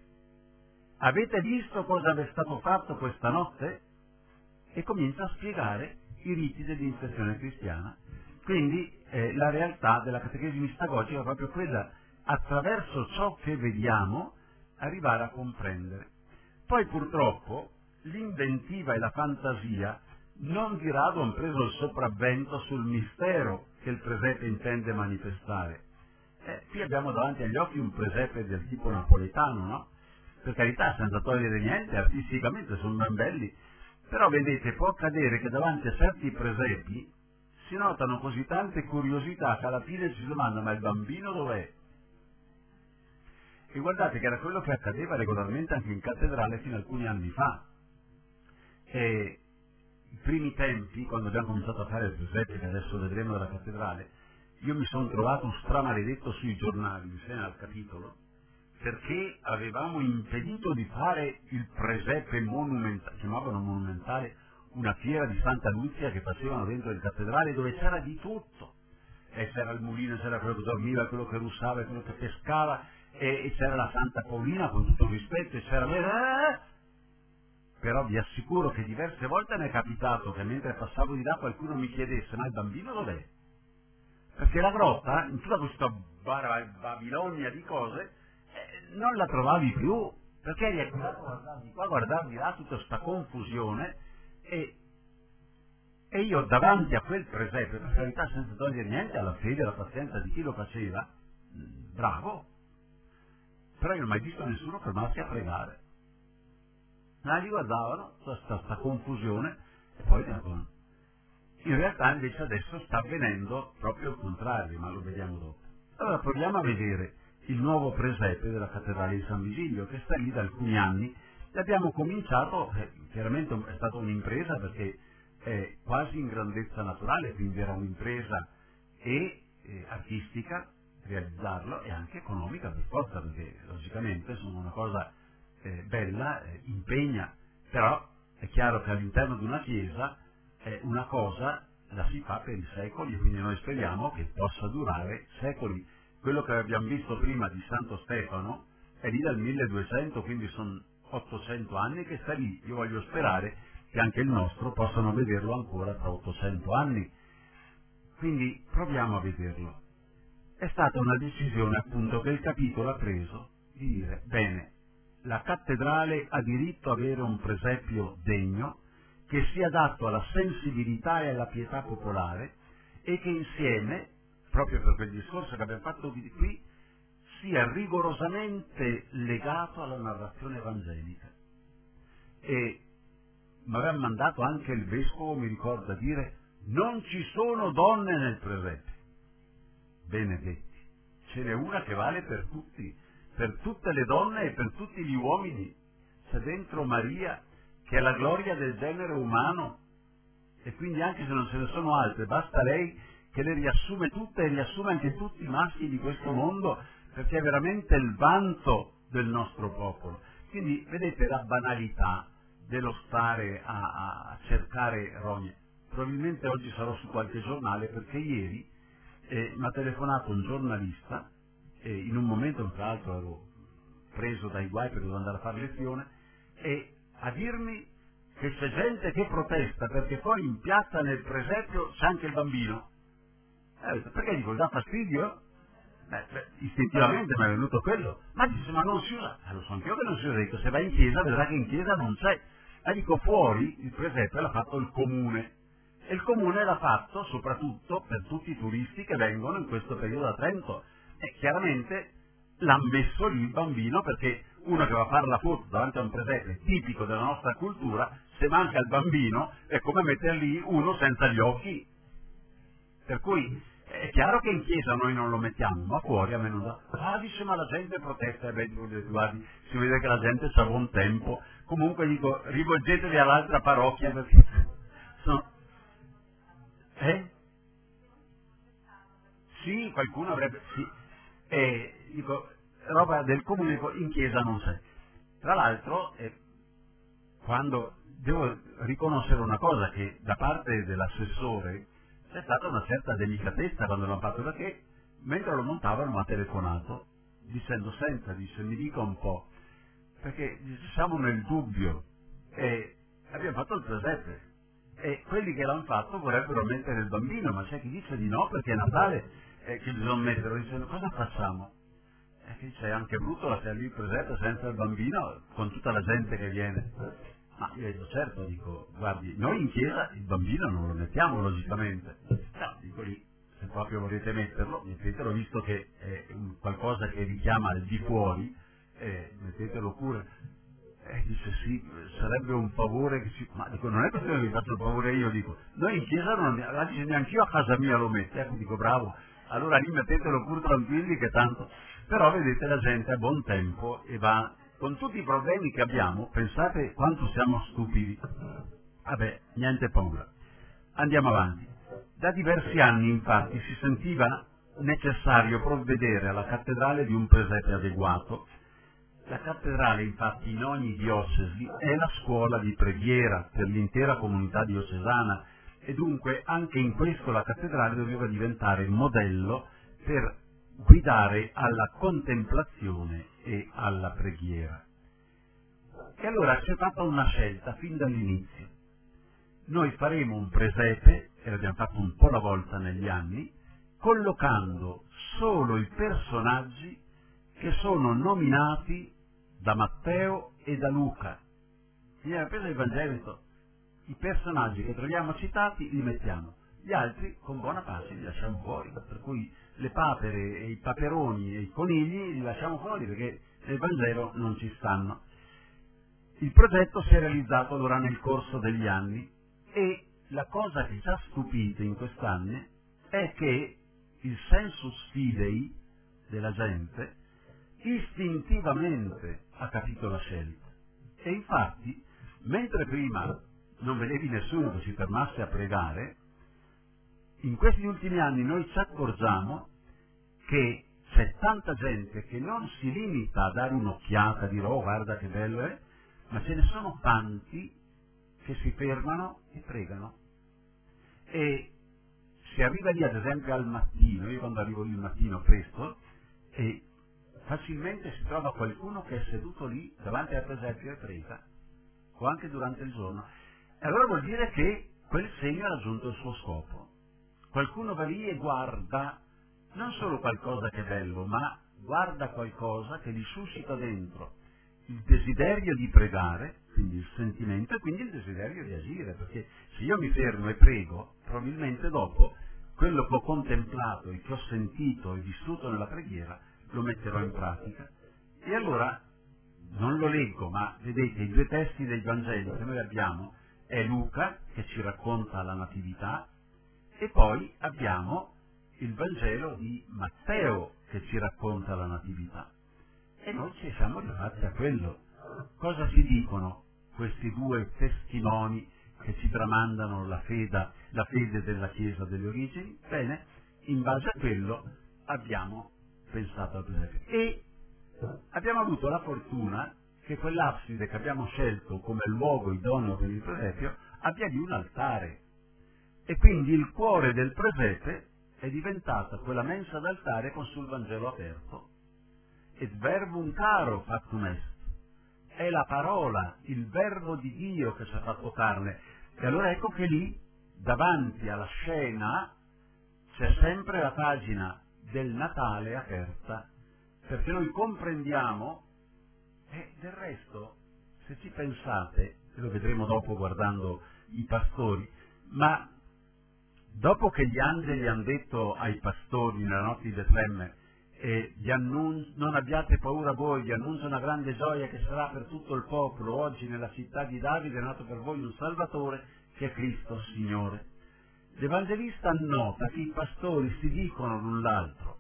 Speaker 1: Avete visto cosa è stato fatto questa notte? E comincia a spiegare i riti dell'iniziazione cristiana. Quindi eh, la realtà della catechesi mistagogica è proprio quella, attraverso ciò che vediamo, arrivare a comprendere. Poi purtroppo l'inventiva e la fantasia non di rado hanno preso il sopravvento sul mistero che il presepe intende manifestare. Eh, qui abbiamo davanti agli occhi un presepe del tipo napoletano, no? Per carità, senza togliere niente, artisticamente sono ben belli, però vedete, può accadere che davanti a certi presepi si notano così tante curiosità che alla fine ci si domanda: ma il bambino dov'è? E guardate che era quello che accadeva regolarmente anche in cattedrale fino a alcuni anni fa. E i primi tempi, quando abbiamo cominciato a fare il presepe, che adesso vedremo della cattedrale, io mi sono trovato stramaledetto sui giornali, insieme al capitolo, perché avevamo impedito di fare il presepe monumentale, chiamavano monumentale, una fiera di Santa Luzia che facevano dentro il cattedrale, dove c'era di tutto. E c'era il mulino, c'era quello che dormiva, quello che russava, quello che pescava, e, e c'era la Santa Paolina, con tutto il rispetto, e c'era... Eh! Però vi assicuro che diverse volte mi è capitato che mentre passavo di là qualcuno mi chiedesse: ma il bambino dov'è? Perché la grotta, in tutta questa bar- Babilonia di cose, eh, non la trovavi più, perché eri accusato a guardardi qua, guardardi là, tutta questa confusione, e, e io davanti a quel presepe, per carità, senza togliere niente alla fede e alla pazienza di chi lo faceva, mh, bravo, però io non ho mai visto nessuno fermarsi a pregare. Ma li guardavano, questa confusione, e poi dicono. In realtà invece adesso sta avvenendo proprio il contrario, ma lo vediamo dopo. Allora proviamo a vedere il nuovo presepe della cattedrale di San Vigilio, che sta lì da alcuni anni, e abbiamo cominciato, eh, chiaramente è stata un'impresa perché è quasi in grandezza naturale, quindi era un'impresa e eh, artistica realizzarlo e anche economica per forza, perché logicamente sono una cosa eh, bella, eh, impegna, però è chiaro che all'interno di una chiesa è una cosa la si fa per i secoli, quindi noi speriamo che possa durare secoli. Quello che abbiamo visto prima di Santo Stefano è lì dal milleduecento, quindi sono ottocento anni che sta lì. Io voglio sperare che anche il nostro possano vederlo ancora tra ottocento anni. Quindi proviamo a vederlo. È stata una decisione appunto che il capitolo ha preso di dire, bene, la cattedrale ha diritto ad avere un presepio degno, che sia adatto alla sensibilità e alla pietà popolare e che insieme, proprio per quel discorso che abbiamo fatto qui, sia rigorosamente legato alla narrazione evangelica. E mi aveva mandato anche il vescovo, mi ricordo, a dire non ci sono donne nel presepio. Benedetti, ce n'è una che vale per tutti, per tutte le donne e per tutti gli uomini. C'è dentro Maria, che è la gloria del genere umano, e quindi anche se non ce ne sono altre, basta lei che le riassume tutte e riassume anche tutti i maschi di questo mondo, perché è veramente il vanto del nostro popolo. Quindi vedete la banalità dello stare a, a cercare rogne. Probabilmente oggi sarò su qualche giornale, perché ieri eh, mi ha telefonato un giornalista, eh, in un momento tra l'altro ero preso dai guai perché dovevo andare a fare lezione, e a dirmi che c'è gente che protesta perché poi in piazza nel presepio c'è anche il bambino. Eh, perché dico, dà fastidio? Beh, beh, istintivamente mi è venuto quello. Ma dice, ma non si usa. Eh, lo so anch'io che non si usa. Dico, se vai in chiesa vedrà che in chiesa non c'è. E dico, fuori il presepio l'ha fatto il comune. E il comune l'ha fatto soprattutto per tutti i turisti che vengono in questo periodo a Trento. E chiaramente l'ha messo lì il bambino, perché uno che va a fare la foto davanti a un presepio tipico della nostra cultura, se manca il bambino è come mettere lì uno senza gli occhi. Per cui è chiaro che in chiesa noi non lo mettiamo, ma fuori a me non da. Ah, dice, ma la gente protesta, e beh, guardi, si vede che la gente c'ha buon tempo. Comunque dico, rivolgetevi all'altra parrocchia, perché sono. Eh? Sì, qualcuno avrebbe. Sì. E dico, roba del comune, dico, in chiesa non c'è. Tra l'altro, eh, quando devo riconoscere una cosa, che da parte dell'assessore c'è stata una certa delicatezza quando l'hanno fatto, perché mentre lo montavano mi ha telefonato dicendo, senta, dice, mi dica un po', perché dice, siamo nel dubbio e abbiamo fatto il presepe e quelli che l'hanno fatto vorrebbero mettere il bambino, ma c'è chi dice di no perché è Natale e che bisogna metterlo, dicendo cosa facciamo? E che dice, è anche brutto lasciare lì il presepe senza il bambino con tutta la gente che viene. Ma io dico, certo, dico, guardi, noi in chiesa il bambino non lo mettiamo logicamente. No, dico lì, se proprio volete metterlo, mettetelo, visto che è un qualcosa che richiama il di fuori, eh, mettetelo pure. E dice, sì, sarebbe un favore che ci. Ma dico, non è questione che vi faccio il favore io, dico, noi in chiesa non la dice neanche io a casa mia lo metto, ecco, dico, bravo, allora lì mettetelo pure tranquilli che tanto. Però vedete, la gente ha buon tempo e va. Con tutti i problemi che abbiamo, pensate quanto siamo stupidi. Vabbè, niente paura. Andiamo avanti. Da diversi anni, infatti, si sentiva necessario provvedere alla cattedrale di un presepe adeguato. La cattedrale, infatti, in ogni diocesi è la scuola di preghiera per l'intera comunità diocesana e dunque anche in questo la cattedrale doveva diventare modello per guidare alla contemplazione e alla preghiera. E allora si è fatta una scelta fin dall'inizio. Noi faremo un presepe, e l'abbiamo fatto un po' alla volta negli anni, collocando solo i personaggi che sono nominati da Matteo e da Luca. Quindi abbiamo preso il Vangelo e detto, i personaggi che troviamo citati li mettiamo, gli altri con buona pace li lasciamo fuori, per cui le papere e i paperoni e i conigli li lasciamo fuori perché nel Vangelo non ci stanno. Il progetto si è realizzato allora nel corso degli anni e la cosa che ci ha stupito in quest'anni è che il sensus fidei della gente istintivamente ha capito la scelta. E infatti, mentre prima non vedevi nessuno che si fermasse a pregare, in questi ultimi anni noi ci accorgiamo che c'è tanta gente che non si limita a dare un'occhiata, a dire oh guarda che bello è, ma ce ne sono tanti che si fermano e pregano. E si arriva lì ad esempio al mattino, io quando arrivo lì il mattino presto, e facilmente si trova qualcuno che è seduto lì davanti al presepio e prega, o anche durante il giorno. E allora vuol dire che quel segno ha raggiunto il suo scopo. Qualcuno va lì e guarda non solo qualcosa che è bello, ma guarda qualcosa che gli suscita dentro il desiderio di pregare, quindi il sentimento, e quindi il desiderio di agire, perché se io mi fermo e prego, probabilmente dopo quello che ho contemplato e che ho sentito e vissuto nella preghiera lo metterò in pratica. E allora non lo leggo, ma vedete i due testi del Vangelo che noi abbiamo è Luca che ci racconta la Natività e poi abbiamo il Vangelo di Matteo che ci racconta la Natività. E noi ci siamo arrivati a quello. Cosa ci dicono questi due testimoni che ci tramandano la fede, la fede della Chiesa delle origini? Bene, in base a quello abbiamo pensato al presepio. E abbiamo avuto la fortuna che quell'abside che abbiamo scelto come luogo idoneo per il presepio abbia lì un altare. E quindi il cuore del presepe è diventata quella mensa d'altare con sul Vangelo aperto. Et verbum caro factum est. È la parola, il verbo di Dio che ci ha fatto carne. E allora ecco che lì, davanti alla scena, c'è sempre la pagina del Natale aperta, perché noi comprendiamo, e del resto, se ci pensate, e lo vedremo dopo guardando i pastori, ma dopo che gli angeli hanno detto ai pastori nella notte di Betlemme, e gli annun- non abbiate paura voi, vi annuncio una grande gioia che sarà per tutto il popolo, oggi nella città di Davide è nato per voi un Salvatore che è Cristo Signore. L'Evangelista annota che i pastori si dicono l'un l'altro: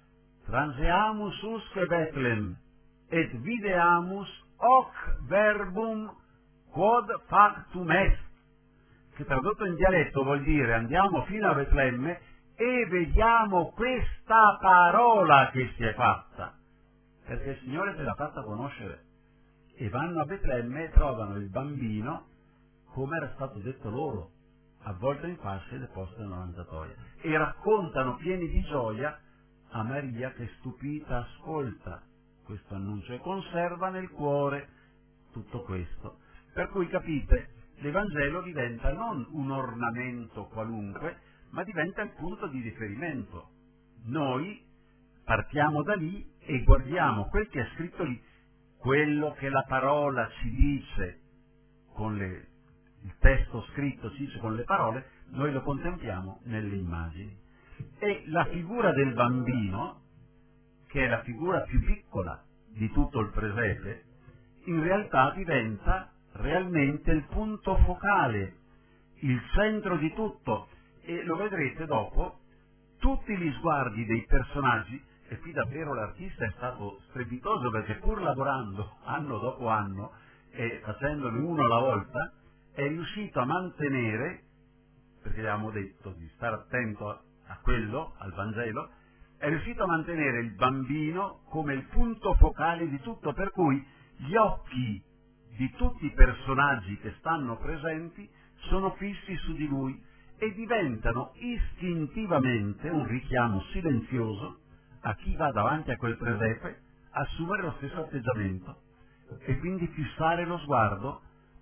Speaker 1: transeamus usque Betlem et videamus hoc verbum quod factum est, che tradotto in dialetto vuol dire andiamo fino a Betlemme e vediamo questa parola che si è fatta, perché il Signore se l'ha fatta conoscere. E vanno a Betlemme e trovano il bambino come era stato detto loro, avvolto in fasce e deposto nella mangiatoia, e raccontano pieni di gioia a Maria che stupita ascolta questo annuncio e conserva nel cuore tutto questo. Per cui capite, l'Evangelo diventa non un ornamento qualunque, ma diventa il punto di riferimento. Noi partiamo da lì e guardiamo quel che è scritto lì, quello che la parola ci dice con le, il testo scritto ci dice con le parole, noi lo contempliamo nelle immagini. E la figura del bambino, che è la figura più piccola di tutto il presepe, in realtà diventa realmente il punto focale, il centro di tutto. E lo vedrete dopo, tutti gli sguardi dei personaggi, e qui davvero l'artista è stato strepitoso perché pur lavorando anno dopo anno e facendoli uno alla volta, è riuscito a mantenere, perché abbiamo detto di stare attento a, a quello, al Vangelo, è riuscito a mantenere il bambino come il punto focale di tutto, per cui gli occhi di tutti i personaggi che stanno presenti sono fissi su di lui e diventano istintivamente un richiamo silenzioso a chi va davanti a quel presepe, assumere lo stesso atteggiamento e quindi fissare lo sguardo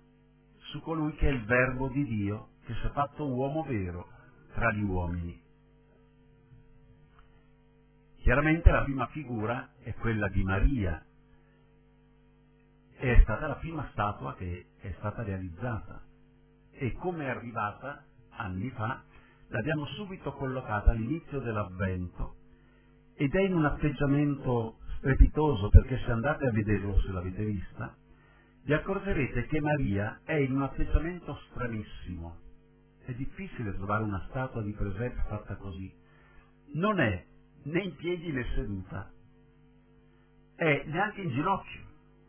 Speaker 1: su colui che è il Verbo di Dio che si è fatto uomo vero tra gli uomini. Chiaramente la prima figura è quella di Maria, è stata la prima statua che è stata realizzata e come è arrivata anni fa l'abbiamo subito collocata all'inizio dell'Avvento ed è in un atteggiamento strepitoso, perché se andate a vederlo, se l'avete vista, vi accorgerete che Maria è in un atteggiamento stranissimo. È difficile trovare una statua di presepe fatta così. Non è né in piedi né seduta, è neanche in ginocchio,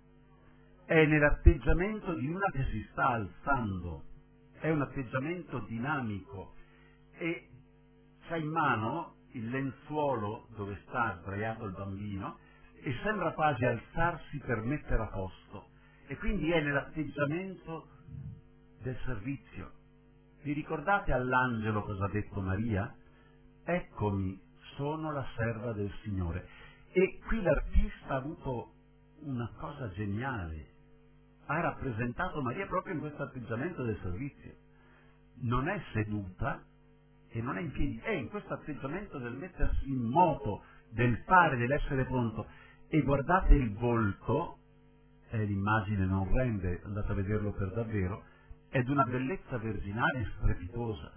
Speaker 1: è nell'atteggiamento di una che si sta alzando, è un atteggiamento dinamico e c'ha in mano il lenzuolo dove sta sdraiato il bambino e sembra quasi alzarsi per mettere a posto, e quindi è nell'atteggiamento del servizio. Vi ricordate all'angelo cosa ha detto Maria? Eccomi, sono la serva del Signore. E qui l'artista ha avuto una cosa geniale, ha rappresentato Maria proprio in questo atteggiamento del servizio. Non è seduta e non è in piedi, è in questo atteggiamento del mettersi in moto, del fare, dell'essere pronto. E guardate il volto, eh, l'immagine non rende, andate a vederlo per davvero, è di una bellezza virginale strepitosa,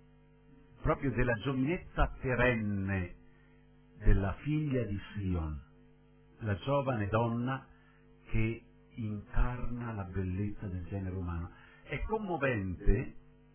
Speaker 1: proprio della giovinezza perenne della figlia di Sion, la giovane donna che incarna la bellezza del genere umano. È commovente,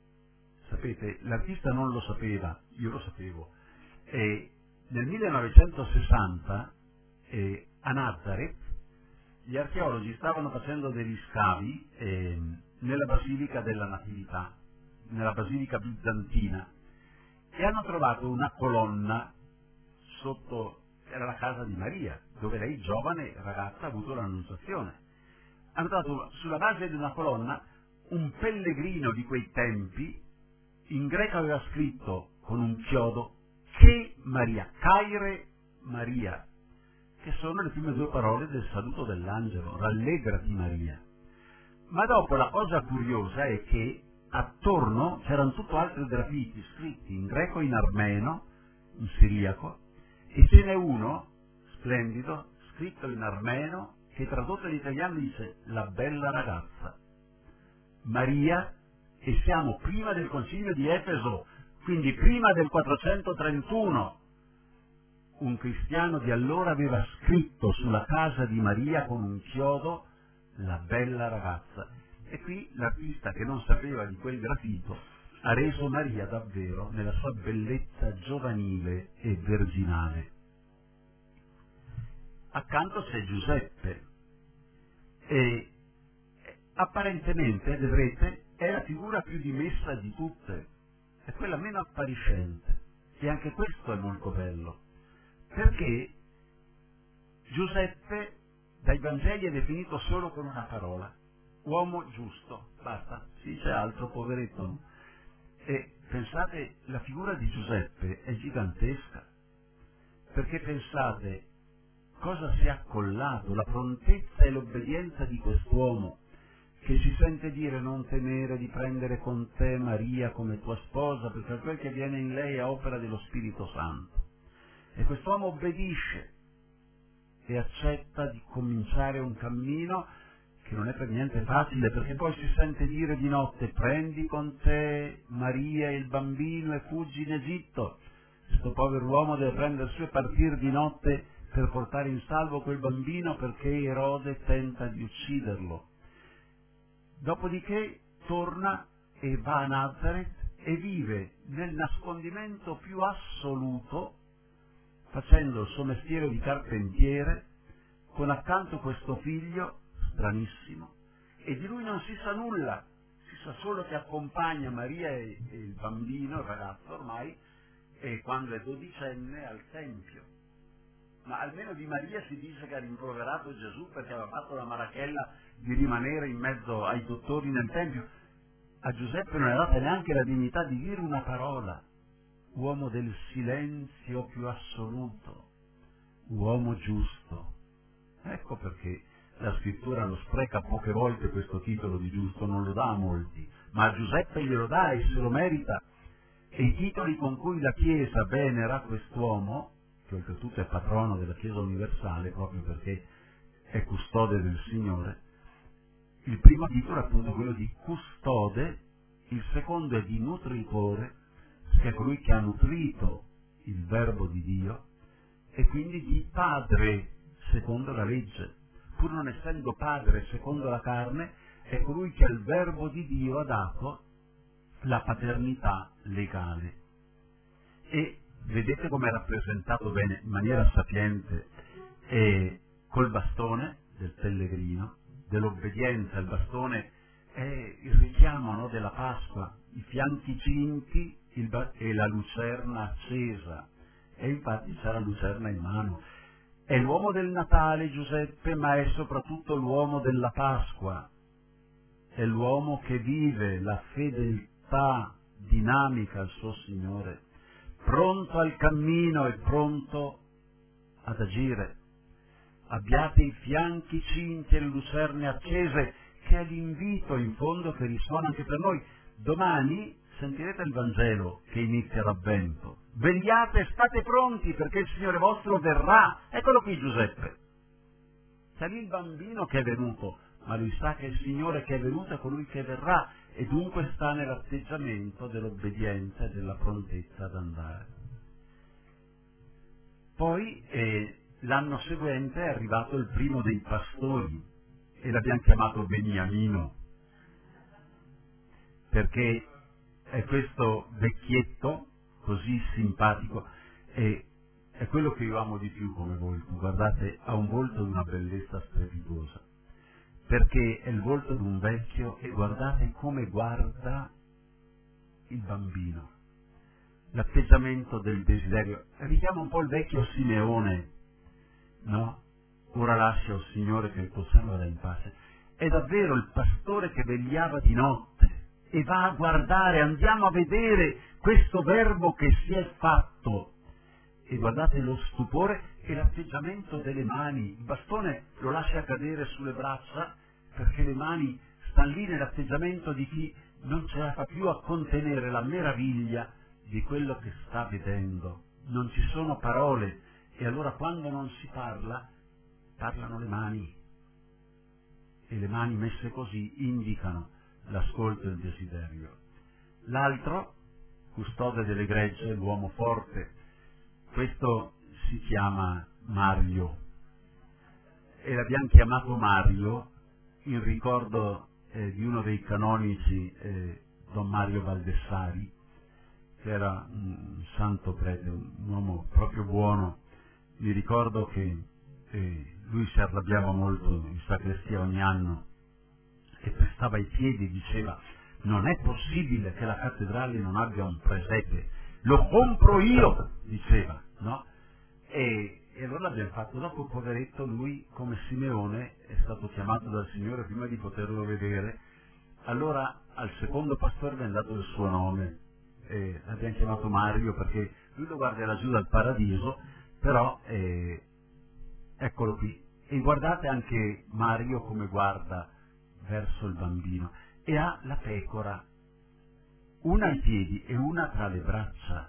Speaker 1: sapete, l'artista non lo sapeva, io lo sapevo, e nel millenovecentosessanta eh, a Nazareth gli archeologi stavano facendo degli scavi eh, nella Basilica della Natività, nella Basilica bizantina, e hanno trovato una colonna sotto, era la casa di Maria, dove lei, giovane ragazza, ha avuto l'annunciazione. Hanno trovato sulla base di una colonna un pellegrino di quei tempi, in greco aveva scritto con un chiodo che Maria, Caire Maria, che sono le prime due parole del saluto dell'angelo, rallegrati Maria. Ma dopo la cosa curiosa è che attorno c'erano tutto altri graffiti scritti in greco e in armeno, in siriaco, e ce n'è uno splendido scritto in armeno che tradotto in italiano dice la bella ragazza Maria, e siamo prima del concilio di Efeso, quindi prima del quattrocentotrentuno. Un cristiano di allora aveva scritto sulla casa di Maria con un chiodo la bella ragazza, e qui l'artista, che non sapeva di quel grafito, ha reso Maria davvero nella sua bellezza giovanile e virginale. Accanto c'è Giuseppe e apparentemente, vedrete, è la figura più dimessa di tutte, è quella meno appariscente, e anche questo è molto bello, perché Giuseppe dai Vangeli è definito solo con una parola: uomo giusto, basta, si dice altro, poveretto. E pensate, la figura di Giuseppe è gigantesca, perché pensate cosa si è accollato, la prontezza e l'obbedienza di quest'uomo, che si sente dire non temere di prendere con te Maria come tua sposa, perché quel che viene in lei è opera dello Spirito Santo. E quest'uomo obbedisce e accetta di cominciare un cammino che non è per niente facile, perché poi si sente dire di notte: prendi con te Maria e il bambino e fuggi in Egitto. Questo povero uomo deve prendere su e partire di notte per portare in salvo quel bambino, perché Erode tenta di ucciderlo. Dopodiché torna e va a Nazareth e vive nel nascondimento più assoluto, facendo il suo mestiere di carpentiere, con accanto questo figlio stranissimo, e di lui non si sa nulla, si sa solo che accompagna Maria e, e il bambino, il ragazzo ormai, e quando è dodicenne al Tempio. Ma almeno di Maria si dice che ha rimproverato Gesù perché aveva fatto la marachella di rimanere in mezzo ai dottori nel Tempio. A Giuseppe non è data neanche la dignità di dire una parola. Uomo del silenzio più assoluto, uomo giusto. Ecco perché la scrittura lo spreca poche volte questo titolo di giusto, non lo dà a molti, ma a Giuseppe glielo dà e se lo merita. E i titoli con cui la Chiesa venera quest'uomo, che oltretutto è patrono della Chiesa universale proprio perché è custode del Signore, il primo titolo è appunto quello di custode, il secondo è di nutritore, che è colui che ha nutrito il verbo di Dio, e quindi di padre secondo la legge. pur non essendo padre secondo la carne, è colui che al Verbo di Dio ha dato la paternità legale. E vedete come è rappresentato bene, in maniera sapiente, e col bastone del pellegrino, dell'obbedienza. Il bastone è il richiamo, no, della Pasqua, i fianchi cinti il ba- e la lucerna accesa, e infatti c'è la lucerna in mano. È l'uomo del Natale, Giuseppe, ma è soprattutto l'uomo della Pasqua. È l'uomo che vive la fedeltà dinamica al suo Signore, pronto al cammino e pronto ad agire. Abbiate i fianchi cinti e le lucerne accese, che è l'invito in fondo che risuona anche per noi. Domani sentirete il Vangelo che inizia l'Avvento. Vegliate e state pronti, perché il Signore vostro verrà. Eccolo qui Giuseppe. C'è lì il bambino che è venuto, ma lui sa che il Signore che è venuto è colui che verrà, e dunque sta nell'atteggiamento dell'obbedienza e della prontezza ad andare. Poi eh, l'anno seguente è arrivato il primo dei pastori, e l'abbiamo chiamato Beniamino, perché è questo vecchietto così simpatico, e è quello che io amo di più come volto. Guardate, ha un volto di una bellezza strepitosa, perché è il volto di un vecchio, e guardate come guarda il bambino, l'atteggiamento del desiderio. Richiama un po' il vecchio Simeone, no? Ora lascia, o Signore, che il tuo servo vada in pace. È davvero il pastore che vegliava di notte e va a guardare, andiamo a vedere questo Verbo che si è fatto. E guardate lo stupore e l'atteggiamento delle mani. Il bastone lo lascia cadere sulle braccia, perché le mani stanno lì nell'atteggiamento di chi non ce la fa più a contenere la meraviglia di quello che sta vedendo. Non ci sono parole, e allora quando non si parla, parlano le mani, e le mani messe così indicano l'ascolto e il desiderio. L'altro, custode delle gregge, l'uomo forte, questo si chiama Mario, e l'abbiamo chiamato Mario in ricordo eh, di uno dei canonici, eh, Don Mario Valdessari, che era un santo prete, un uomo proprio buono. Mi ricordo che eh, lui si arrabbiava molto in sacrestia ogni anno, e pestava i piedi e diceva: non è possibile che la cattedrale non abbia un presepe, lo compro io, diceva, no? E, e allora l'abbiamo fatto. Dopo, poveretto, lui, come Simeone, è stato chiamato dal Signore prima di poterlo vedere. Allora al secondo pastore abbiamo dato il suo nome, e l'abbiamo chiamato Mario, perché lui lo guarderà giù dal paradiso, però eh, eccolo qui. E guardate anche Mario come guarda verso il bambino, e ha la pecora, una ai piedi e una tra le braccia.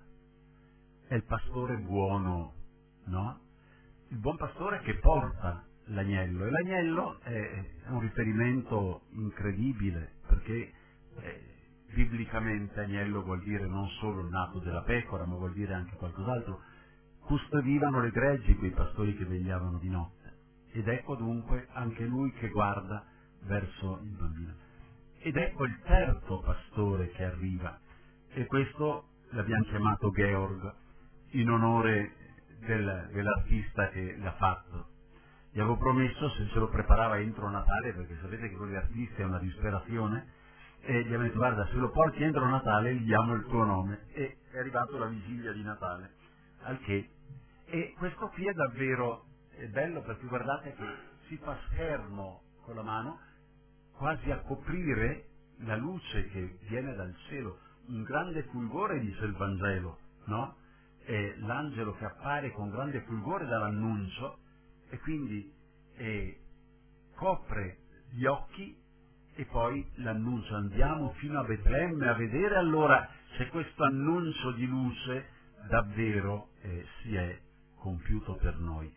Speaker 1: È il pastore buono, no? Il buon pastore che porta l'agnello, e l'agnello è un riferimento incredibile, perché eh, biblicamente agnello vuol dire non solo il nato della pecora, ma vuol dire anche qualcos'altro. Custodivano le greggi quei pastori che vegliavano di notte, ed ecco dunque anche lui che guarda verso il bambino. Ed ecco il terzo pastore che arriva, e questo l'abbiamo chiamato Georg in onore del, dell'artista che l'ha fatto. Gli avevo promesso, se ce lo preparava entro Natale, perché sapete che con gli artisti è una disperazione, e gli avevo detto: guarda, se lo porti entro Natale gli diamo il tuo nome. E è arrivato la vigilia di Natale, al che, e questo qui è davvero è bello, perché guardate che si fa schermo con la mano, quasi a coprire la luce che viene dal cielo. Un grande fulgore, dice il Vangelo, no? È l'angelo che appare con grande fulgore dall'annuncio, e quindi eh, copre gli occhi, e poi l'annuncio. Andiamo fino a Betlemme a vedere allora se questo annuncio di luce davvero eh, si è compiuto per noi.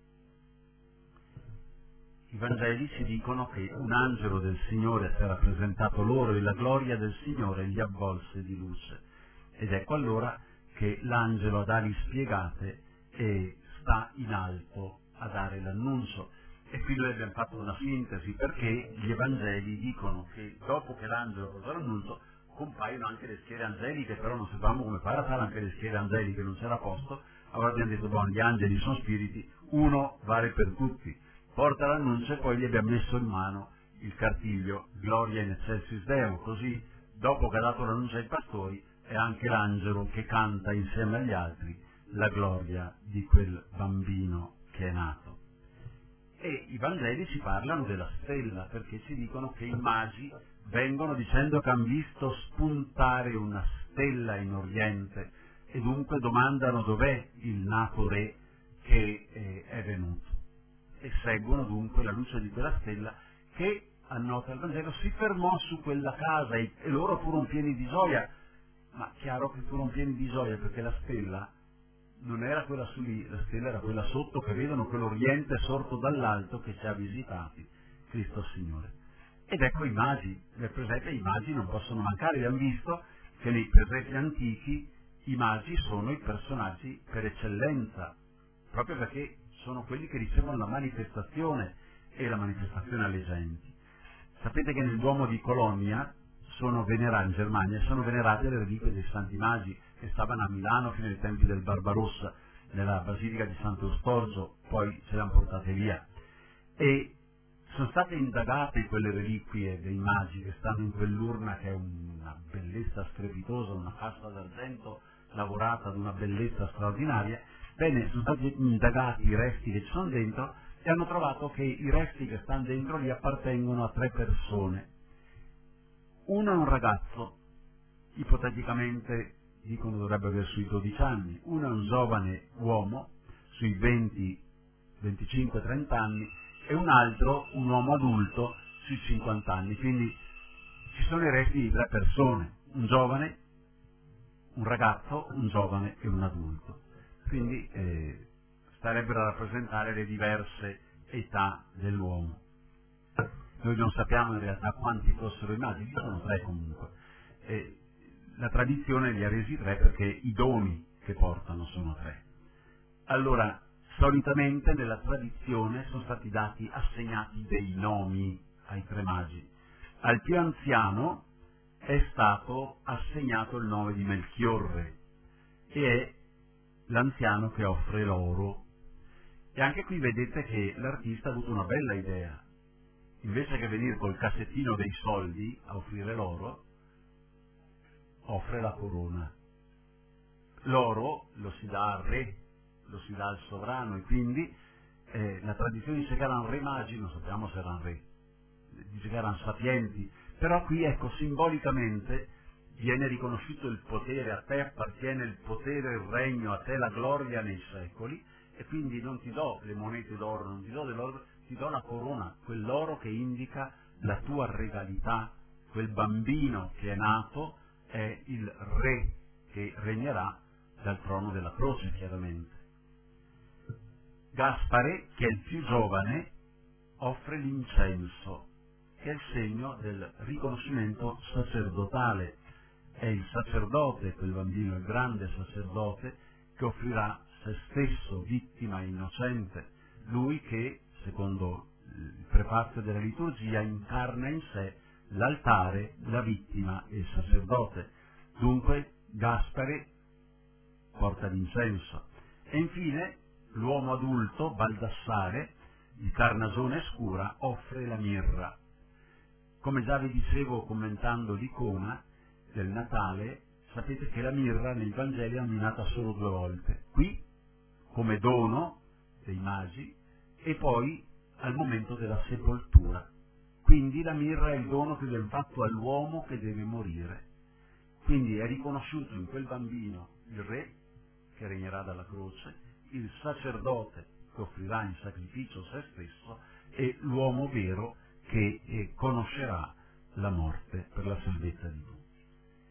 Speaker 1: I Vangeli ci dicono che un angelo del Signore si era presentato loro, e la gloria del Signore li avvolse di luce. Ed ecco allora che l'angelo ad ali spiegate e sta in alto a dare l'annuncio. E qui noi abbiamo fatto una sintesi, perché gli Evangeli dicono che dopo che l'angelo portò l'annuncio compaiono anche le schiere angeliche, però non sapevamo come fare a fare anche le schiere angeliche, non c'era posto. Allora abbiamo detto, buono, gli angeli sono spiriti, uno vale per tutti, porta l'annuncio, e poi gli abbiamo messo in mano il cartiglio Gloria in excelsis Deo, così dopo che ha dato l'annuncio ai pastori è anche l'angelo che canta insieme agli altri la gloria di quel bambino che è nato. E i Vangeli ci parlano della stella, perché ci dicono che i magi vengono dicendo che hanno visto spuntare una stella in Oriente, e dunque domandano dov'è il nato re che eh, è venuto, e seguono dunque la luce di quella stella che, annota il Vangelo, si fermò su quella casa, e, e loro furono pieni di gioia. Ma chiaro che furono pieni di gioia, perché la stella non era quella su lì, la stella era quella sotto, che vedono quell'Oriente sorto dall'alto che ci ha visitati, Cristo Signore. Ed ecco i magi, nel presepe i magi non possono mancare. Abbiamo visto che nei presepi antichi i magi sono i personaggi per eccellenza, proprio perché sono quelli che ricevono la manifestazione, e la manifestazione alle genti. Sapete che nel Duomo di Cologna sono venerati, in Germania, sono venerate le reliquie dei Santi Magi, che stavano a Milano fino ai tempi del Barbarossa, nella Basilica di Sant'Eustorgio, poi ce le hanno portate via. E sono state indagate quelle reliquie dei magi che stanno in quell'urna, che è una bellezza strepitosa, una cassa d'argento lavorata ad una bellezza straordinaria. Bene, sono stati indagati i resti che ci sono dentro, e hanno trovato che i resti che stanno dentro lì appartengono a tre persone. Uno è un ragazzo, ipoteticamente dicono dovrebbe avere sui dodici anni, uno è un giovane uomo sui venti, venticinque, trenta anni, e un altro un uomo adulto sui cinquanta anni. Quindi ci sono i resti di tre persone, un giovane, un ragazzo, un giovane e un adulto. Quindi eh, starebbero a rappresentare le diverse età dell'uomo. Noi non sappiamo in realtà quanti fossero i magi, sono tre comunque. E la tradizione li ha resi tre perché i doni che portano sono tre. Allora, solitamente nella tradizione sono stati dati, assegnati dei nomi ai tre magi. Al più anziano è stato assegnato il nome di Melchiorre, e è l'anziano che offre l'oro. E anche qui vedete che l'artista ha avuto una bella idea. Invece che venire col cassettino dei soldi a offrire l'oro, offre la corona. L'oro lo si dà al re, lo si dà al sovrano, e quindi eh, la tradizione dice che erano re magi, non sappiamo se erano re, dice che erano sapienti, però qui ecco simbolicamente viene riconosciuto il potere, a te appartiene il potere, il regno, a te la gloria nei secoli, e quindi non ti do le monete d'oro, non ti do dell'oro, ti do la corona, quell'oro che indica la tua regalità. Quel bambino che è nato è il re che regnerà dal trono della croce, chiaramente. Gaspare, che è il più giovane, offre l'incenso, che è il segno del riconoscimento sacerdotale. È il sacerdote, quel bambino, il grande sacerdote, che offrirà se stesso vittima innocente, lui che, secondo il prefazio della liturgia, incarna in sé l'altare, la vittima e il sacerdote. Dunque Gaspare porta l'incenso. E infine l'uomo adulto, Baldassare, di carnagione scura, offre la mirra. Come già vi dicevo commentando l'icona del Natale, sapete che la mirra nei Vangeli è nominata solo due volte. Qui come dono dei magi, e poi al momento della sepoltura. Quindi la mirra è il dono che viene fatto all'uomo che deve morire. Quindi è riconosciuto in quel bambino il re che regnerà dalla croce, il sacerdote che offrirà in sacrificio se stesso, e l'uomo vero che eh, conoscerà la morte per la salvezza di tutti.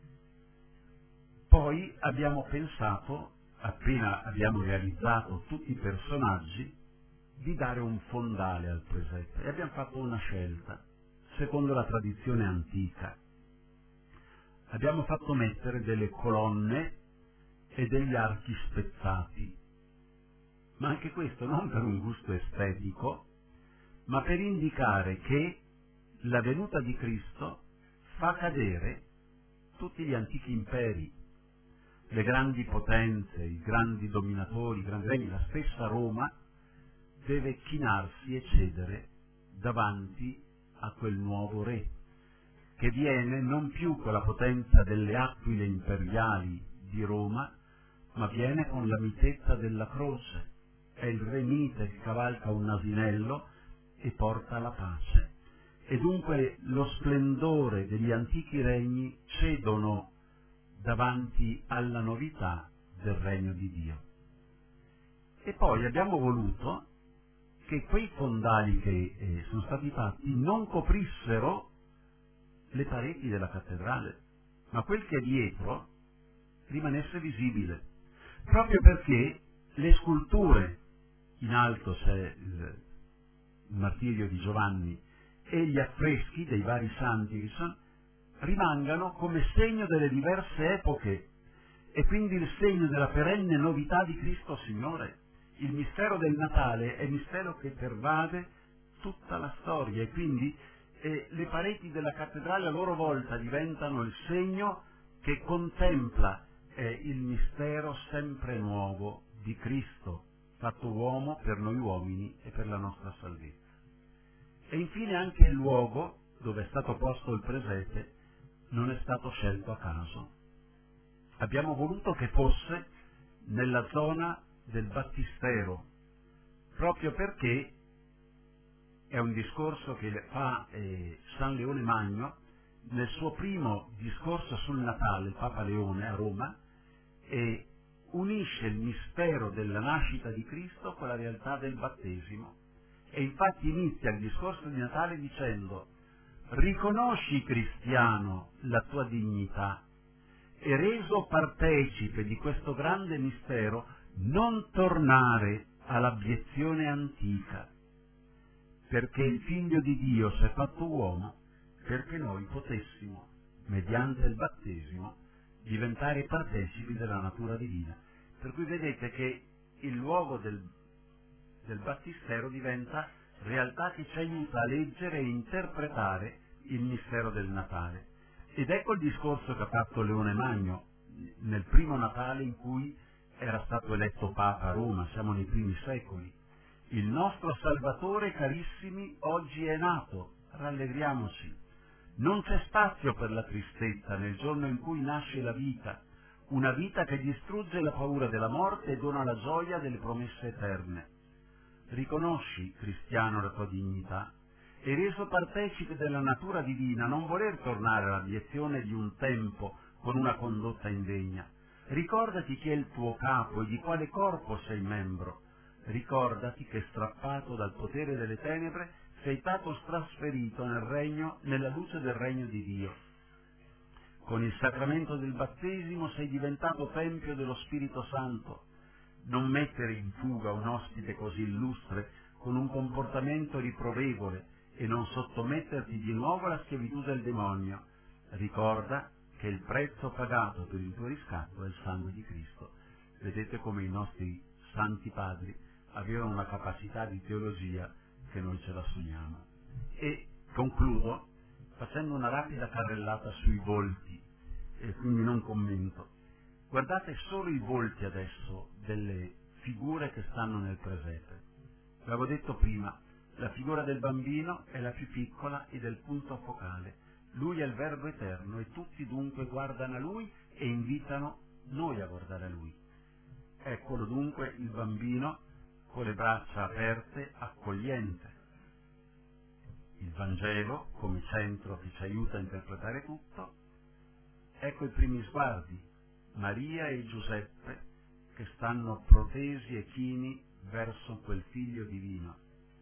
Speaker 1: Poi abbiamo pensato, appena abbiamo realizzato tutti i personaggi, di dare un fondale al presepe, e abbiamo fatto una scelta secondo la tradizione antica. Abbiamo fatto mettere delle colonne e degli archi spezzati, ma anche questo non per un gusto estetico, ma per indicare che la venuta di Cristo fa cadere tutti gli antichi imperi, le grandi potenze, i grandi dominatori, i grandi regni. La stessa Roma deve chinarsi e cedere davanti a quel nuovo re, che viene non più con la potenza delle aquile imperiali di Roma, ma viene con la mitezza della croce. È il re mite che cavalca un asinello e porta la pace. E dunque lo splendore degli antichi regni cedono davanti alla novità del regno di Dio. E poi abbiamo voluto che quei fondali che eh, sono stati fatti non coprissero le pareti della cattedrale, ma quel che è dietro rimanesse visibile, proprio perché le sculture, in alto c'è il, il martirio di Giovanni e gli affreschi dei vari santi che sono, rimangano come segno delle diverse epoche e quindi il segno della perenne novità di Cristo Signore. Il mistero del Natale è mistero che pervade tutta la storia e quindi eh, le pareti della cattedrale a loro volta diventano il segno che contempla eh, il mistero sempre nuovo di Cristo, fatto uomo per noi uomini e per la nostra salvezza. E infine anche il luogo dove è stato posto il presepe non è stato scelto a caso. Abbiamo voluto che fosse nella zona del battistero, proprio perché è un discorso che fa eh, San Leone Magno nel suo primo discorso sul Natale, il Papa Leone a Roma, e unisce il mistero della nascita di Cristo con la realtà del battesimo. E infatti inizia il discorso di Natale dicendo: riconosci, cristiano, la tua dignità e reso partecipe di questo grande mistero non tornare all'abiezione antica, perché il Figlio di Dio si è fatto uomo perché noi potessimo, mediante il battesimo, diventare partecipi della natura divina. Per cui vedete che il luogo del, del battistero diventa realtà che ci aiuta a leggere e interpretare il mistero del Natale. Ed ecco il discorso che ha fatto Leone Magno nel primo Natale in cui era stato eletto Papa a Roma, siamo nei primi secoli. Il nostro Salvatore, carissimi, oggi è nato, rallegriamoci. Non c'è spazio per la tristezza nel giorno in cui nasce la vita, una vita che distrugge la paura della morte e dona la gioia delle promesse eterne. Riconosci, cristiano, la tua dignità e reso partecipe della natura divina non voler tornare all'abiezione di un tempo con una condotta indegna. Ricordati chi è il tuo capo e di quale corpo sei membro. Ricordati che, strappato dal potere delle tenebre, sei stato trasferito nel regno, nella luce del regno di Dio. Con il sacramento del battesimo sei diventato tempio dello Spirito Santo. Non mettere in fuga un ospite così illustre con un comportamento riprovevole e non sottometterti di nuovo alla schiavitù del demonio. Ricorda che il prezzo pagato per il tuo riscatto è il sangue di Cristo. Vedete come i nostri santi padri avevano una capacità di teologia che noi ce la sogniamo. E concludo facendo una rapida carrellata sui volti, e quindi non commento. Guardate solo i volti adesso delle figure che stanno nel presepe. L'avevo detto prima, la figura del bambino è la più piccola ed è il punto focale. Lui è il Verbo eterno e tutti dunque guardano a Lui e invitano noi a guardare a Lui. Eccolo dunque il bambino con le braccia aperte, accogliente. Il Vangelo come centro che ci aiuta a interpretare tutto. Ecco i primi sguardi, Maria e Giuseppe che stanno protesi e chini verso quel figlio divino.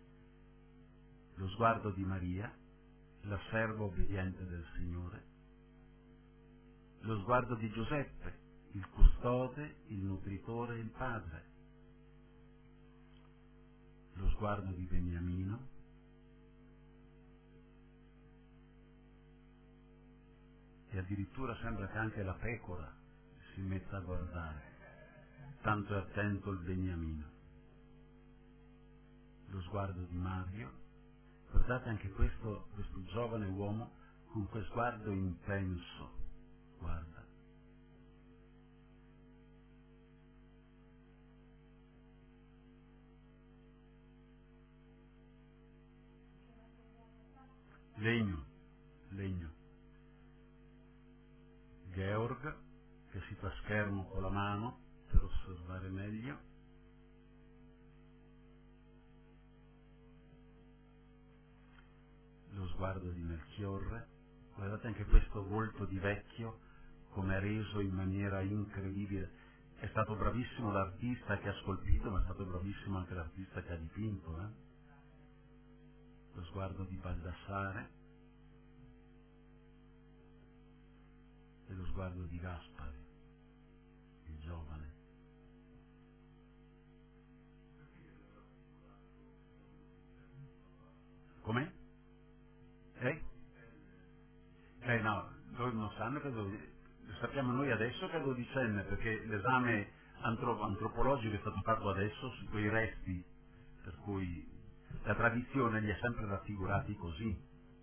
Speaker 1: Lo sguardo di Maria, la serva obbediente del Signore. Lo sguardo di Giuseppe, il custode, il nutritore e il padre. Lo sguardo di Beniamino. E addirittura sembra che anche la pecora si metta a guardare, tanto è attento il Beniamino. Lo sguardo di Mario Guardate anche questo, questo giovane uomo con quel sguardo intenso, guarda. Legno, legno. Georg, che si fa schermo con la mano per osservare meglio. Lo sguardo di Melchiorre. Guardate anche questo volto di vecchio come è reso in maniera incredibile. È stato bravissimo l'artista che ha scolpito, ma è stato bravissimo anche l'artista che ha dipinto, eh? Lo sguardo di Baldassare e lo sguardo di Gaspari, il giovane. Com'è? Eh? Eh no, loro non sanno che dodici, lo sappiamo noi adesso che è dodicenne, perché l'esame antro- antropologico è stato fatto adesso su quei resti, per cui la tradizione li ha sempre raffigurati così.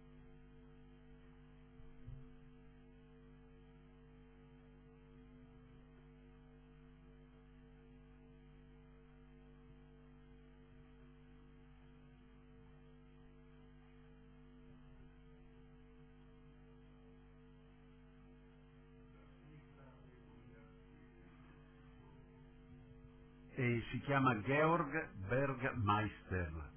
Speaker 1: E si chiama Georg Bergmeister.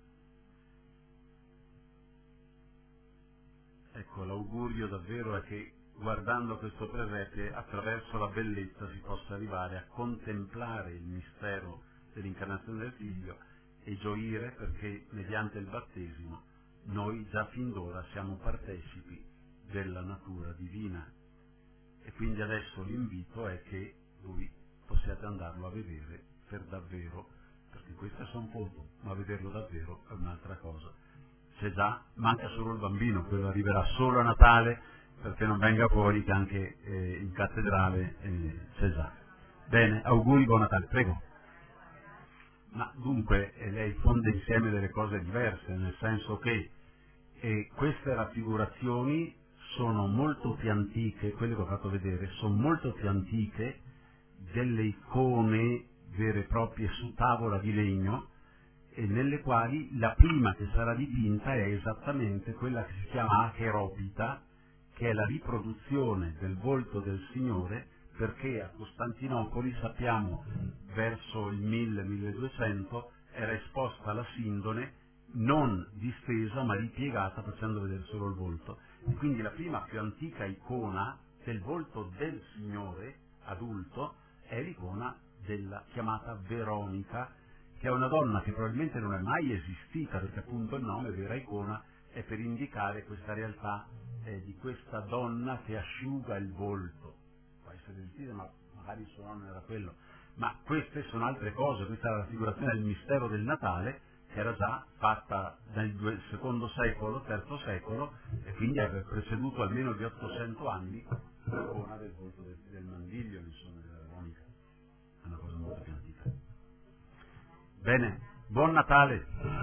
Speaker 1: Ecco, l'augurio davvero è che guardando questo presepe attraverso la bellezza si possa arrivare a contemplare il mistero dell'incarnazione del Figlio e gioire perché mediante il battesimo noi già fin d'ora siamo partecipi della natura divina. E quindi adesso l'invito è che voi possiate andarlo a vedere per davvero, perché queste sono foto, ma vederlo davvero è un'altra cosa. C'è già, manca solo il bambino, quello arriverà solo a Natale, perché non venga fuori che anche eh, in cattedrale eh, c'è già. Bene, auguri, buon Natale, prego. Ma dunque eh, lei fonde insieme delle cose diverse, nel senso che eh, queste raffigurazioni sono molto più antiche, quelle che ho fatto vedere, sono molto più antiche delle icone vere e proprie su tavola di legno, e nelle quali la prima che sarà dipinta è esattamente quella che si chiama acheropita, che è la riproduzione del volto del Signore, perché a Costantinopoli, sappiamo, verso il mille milleduecento era esposta la sindone non distesa ma ripiegata, facendo vedere solo il volto. E quindi la prima più antica icona del volto del Signore adulto è l'icona della chiamata Veronica, che è una donna che probabilmente non è mai esistita, perché appunto il nome vera icona è per indicare questa realtà eh, di questa donna che asciuga il volto. Può essere esistita, ma magari il suo nome era quello. Ma queste sono altre cose, questa è la raffigurazione del mistero del Natale, che era già fatta nel due, secondo secolo, terzo secolo, e quindi aveva preceduto almeno di ottocento anni l'icona del volto del, del mandiglio, insomma, della Veronica. È una cosa molto più antica. Bene, buon Natale!